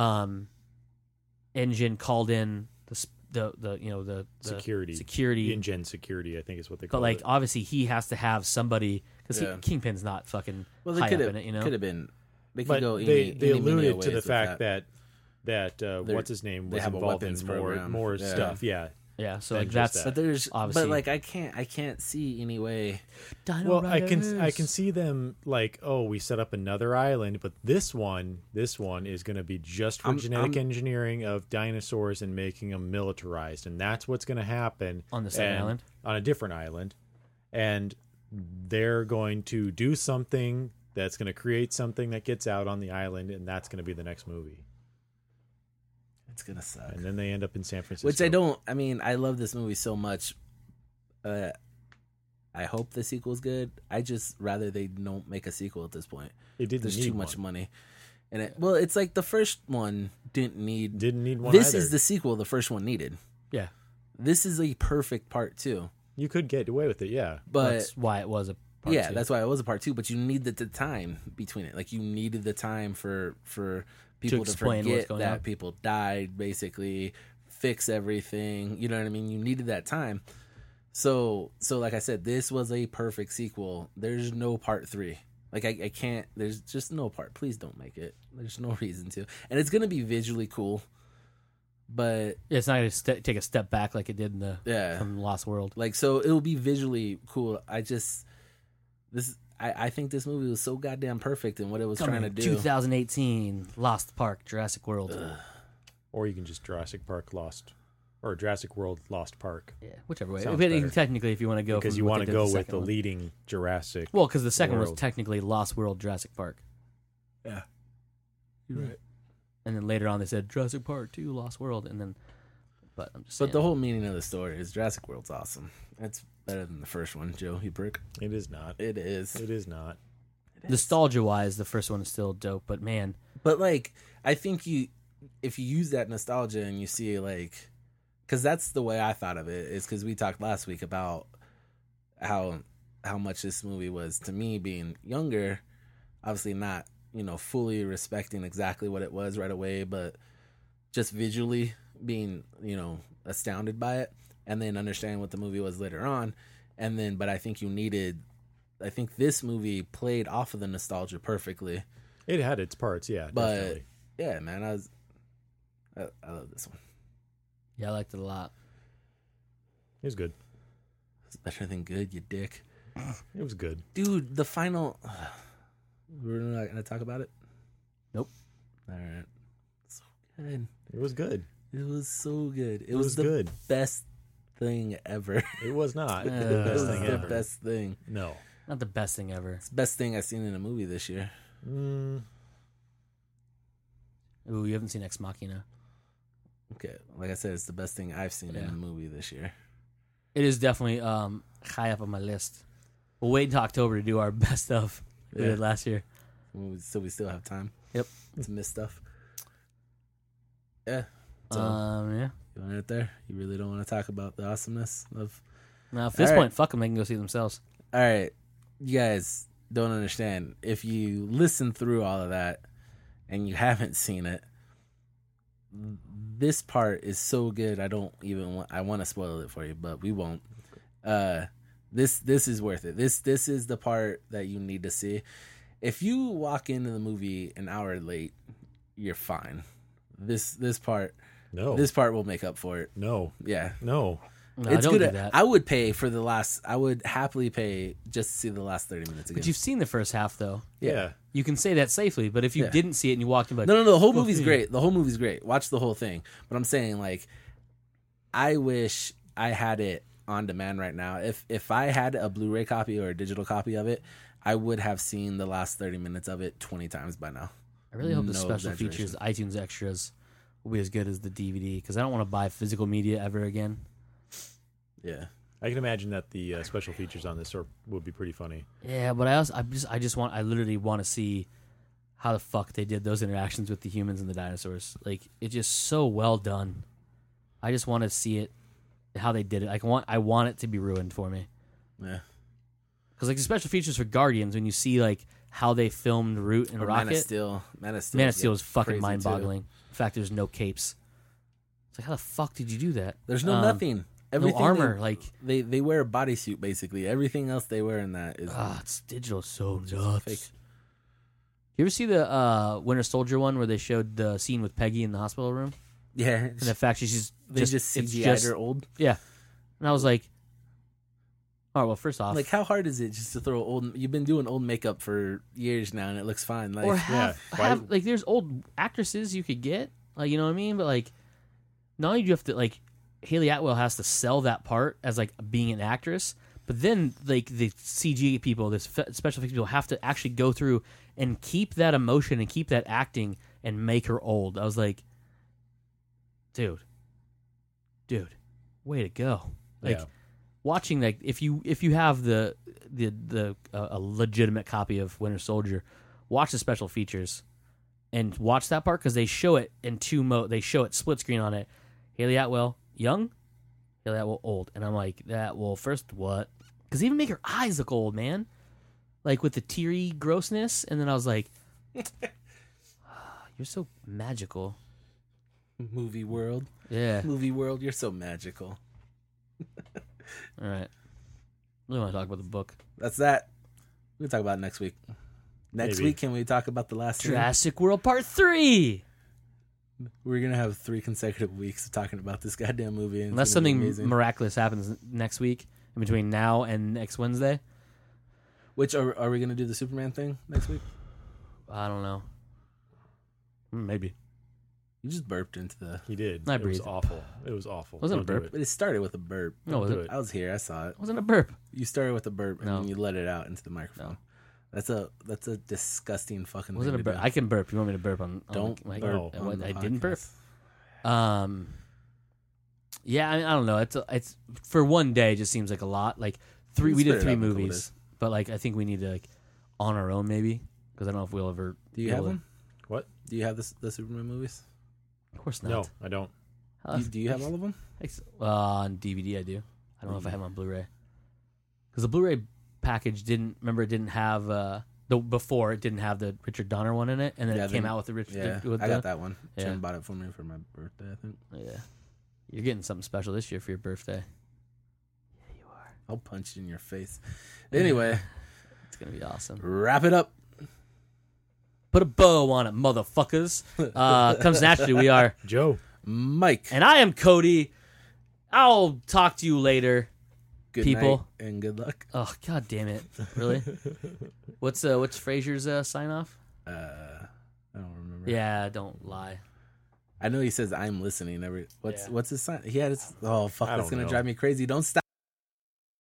Engine called in the Security. security. InGen security, I think is what they But call like it. obviously he has to have somebody, because Yeah. Kingpin's not fucking well, high they up in it, you know. could have been. They could But go. they any alluded ways to the with fact that what's his name they was have a involved in weapons more program. Yeah. stuff. Yeah. Yeah, so than like just that's that. But there's, Obviously. but like I can't see any way. Dino Well, I can Riders. see them like, oh, we set up another island, but this one is going to be just for genetic engineering of dinosaurs and making them militarized, and that's what's going to happen On the second island? on a different island, and they're going to do something that's going to create something that gets out on the island, and that's going to be the next movie. It's gonna suck. And then they end up in San Francisco. Which I don't. I mean, I love this movie so much. I hope the sequel's good. I just rather they don't make a sequel at this point. It didn't There's need too much one. money, and it's like the first one didn't need. Didn't need one. This either. is the sequel the first one needed. Yeah, This is a perfect part two. You could get away with it, yeah. But that's why it was a part yeah, two. that's why it was a part two. But you needed the time between it. Like you needed the time for people to explain what's forget going that on. people died, basically fix everything. You know what I mean? You needed that time. So like I said, this was a perfect sequel. There's no part three. Like I can't. There's just no part. Please don't make it. There's no reason to. And it's gonna be visually cool, but Yeah, it's not going to take a step back like it did in the yeah, from Lost World. like so it'll be visually cool. I think this movie was so goddamn perfect in what it was trying to do. 2018, Lost Park, Jurassic World. Or you can just Jurassic Park Lost, or Jurassic World Lost Park, Yeah, whichever way. Sounds But better. technically, if you want to go, because from you what want they to did go the with second the one. leading Jurassic. Well, because the second one was World. technically Lost World, Jurassic Park. Yeah, You're right. And then later on, they said Jurassic Park 2, Lost World, and then. But I'm just but saying. the whole meaning of the story is Jurassic World's awesome. It's better than the first one, Joe. You prick. It is not. It is. It is not. nostalgia-wise, the first one is still dope. But man, But like, I think if you use that nostalgia and you see because that's the way I thought of it, is because we talked last week about how how much this movie was to me being younger, obviously not, fully respecting exactly what it was right away, but just visually being, astounded by it, and then understanding what the movie was later on. And then, but I think this movie played off of the nostalgia perfectly. It had its parts, yeah. But Definitely. yeah, man, I love this one. Yeah, I liked it a lot. It was good. It's better than good, you dick. It was good. Dude, the final... we're not going to talk about it? Nope. All right. So good. It was good. It was so good. It was the good. best thing ever. It was not the It best was thing the ever. best thing. No. Not the best thing ever. It's the best thing I've seen in a movie this year. Mm, Ooh, you haven't seen Ex Machina. Okay, like I said, it's the best thing I've seen in Yeah. a movie this year. It is definitely high up on my list. We'll wait until October to do our best stuff we Yeah. did last year. So we still have time. Yep. To miss stuff. Yeah. So Yeah. you want it there? You really don't want to talk about the awesomeness of... Now, at this All right. point, fuck them. They can go see themselves. All right, you guys don't understand. If you listen through all of that and you haven't seen it, this part is so good. I don't even want. I want to spoil it for you, but we won't. This is worth it. This is the part that you need to see. If you walk into the movie an hour late, you're fine. This part no. this part will make up for it. No. Yeah. No. No, It's don't good. do that. I would pay for the last. I would happily pay just to see the last 30 minutes again. But you've seen the first half, though. Yeah. You can say that safely. But if you Yeah. didn't see it and you walked in, like, No. The whole Go movie's see it. great. The whole movie's great. Watch the whole thing. But I'm saying, like, I wish I had it on demand right now. If I had a Blu-ray copy or a digital copy of it, I would have seen the last 30 minutes of it 20 times by now. I really hope the No special exaggeration. features, iTunes extras, will be as good as the DVD because I don't want to buy physical media ever again. Yeah. I can imagine that the special features on this would be pretty funny. Yeah, but I literally want to see how the fuck they did those interactions with the humans and the dinosaurs. Like, it's just so well done. I just want to see it, how they did it. I want it to be ruined for me. Yeah. Because like the special features for Guardians, when you see like how they filmed Root and Or Rocket, Man of Steel. Man of Steel. Man of Steel is fucking crazy, mind-boggling. In fact, there's no capes. It's like, how the fuck did you do that? There's no nothing. No Everything armor. Like, they wear a bodysuit basically. Everything else they wear in that is it's digital so just nuts. fake. You ever see the Winter Soldier one where they showed the scene with Peggy in the hospital room? Yeah. And the fact she's They just it's CGI'd her old. Yeah. And I was like, oh, well, first off. Like, how hard is it just to throw old? You've been doing old makeup for years now, and it looks fine. Like, or yeah, have like, there's old actresses you could get. Like, you know what I mean? But, like, not only do you have to, like, Haley Atwell has to sell that part as, like, being an actress, but then, like, the CG people, the special effects people have to actually go through and keep that emotion and keep that acting and make her old. I was like, dude, way to go. Like, Yeah. watching, like, if you have a legitimate copy of Winter Soldier, watch the special features and watch that part because they show it in two mode. They show it split screen on it. Haley Atwell young, Haley Atwell old, and I'm like, that. Well, first what? Because they even make her eyes look old, man. Like with the teary grossness, and then I was like, you're so magical. movie world, Yeah. you're so magical. All right. Really want to talk about the book. That's that. We'll talk about it next week. Next Maybe. week, can we talk about the last scene? Jurassic World Part 3. We're gonna have 3 consecutive weeks of talking about this goddamn movie. And it's Unless gonna be something amazing. miraculous happens next week, in between now and next Wednesday. Which are we gonna do the Superman thing next week? I don't know. Maybe. You just burped into the. He did. I It was breathed. awful. It was awful. Wasn't a Don't do burp. it. But it started with a burp. No, Don't do it it. I was here. I saw it. wasn't a burp. You started with a burp and No. then you let it out into the microphone. No. That's a disgusting fucking. It wasn't a thing to burp. do. I can burp. You want me to burp on Don't like, burp. No. on the I didn't burp. podcast. Yeah, I don't know. It's for one day. It just seems like a lot. Like three. We'll We split did it 3 up in a couple movies, days. but like I think we need to like on our own maybe because I don't know if we'll ever. Do you be have able to- them? What? Do you have the Superman movies? Of course not. No, I don't. Do you have all of them? On DVD, I do. I don't know if I have them on Blu-ray because the Blu-ray package didn't have before it didn't have the Richard Donner one in it, and then it came out with the Richard. Yeah, I got that one. Jen bought it for me for my birthday, I think. Yeah, you're getting something special this year for your birthday. Yeah, you are. I'll punch you in your face. Anyway, it's gonna be awesome. Wrap it up. Put a bow on it, motherfuckers. Comes naturally. We are Joe, Mike, and I am Cody. I'll talk to you later. good people. night and good luck. Oh, god damn it. Really? What's Frasier's sign off? I don't remember. Yeah, don't lie. I know he says I'm listening what's his sign? He had his, oh fuck, I that's don't gonna know. drive me crazy. Don't stop.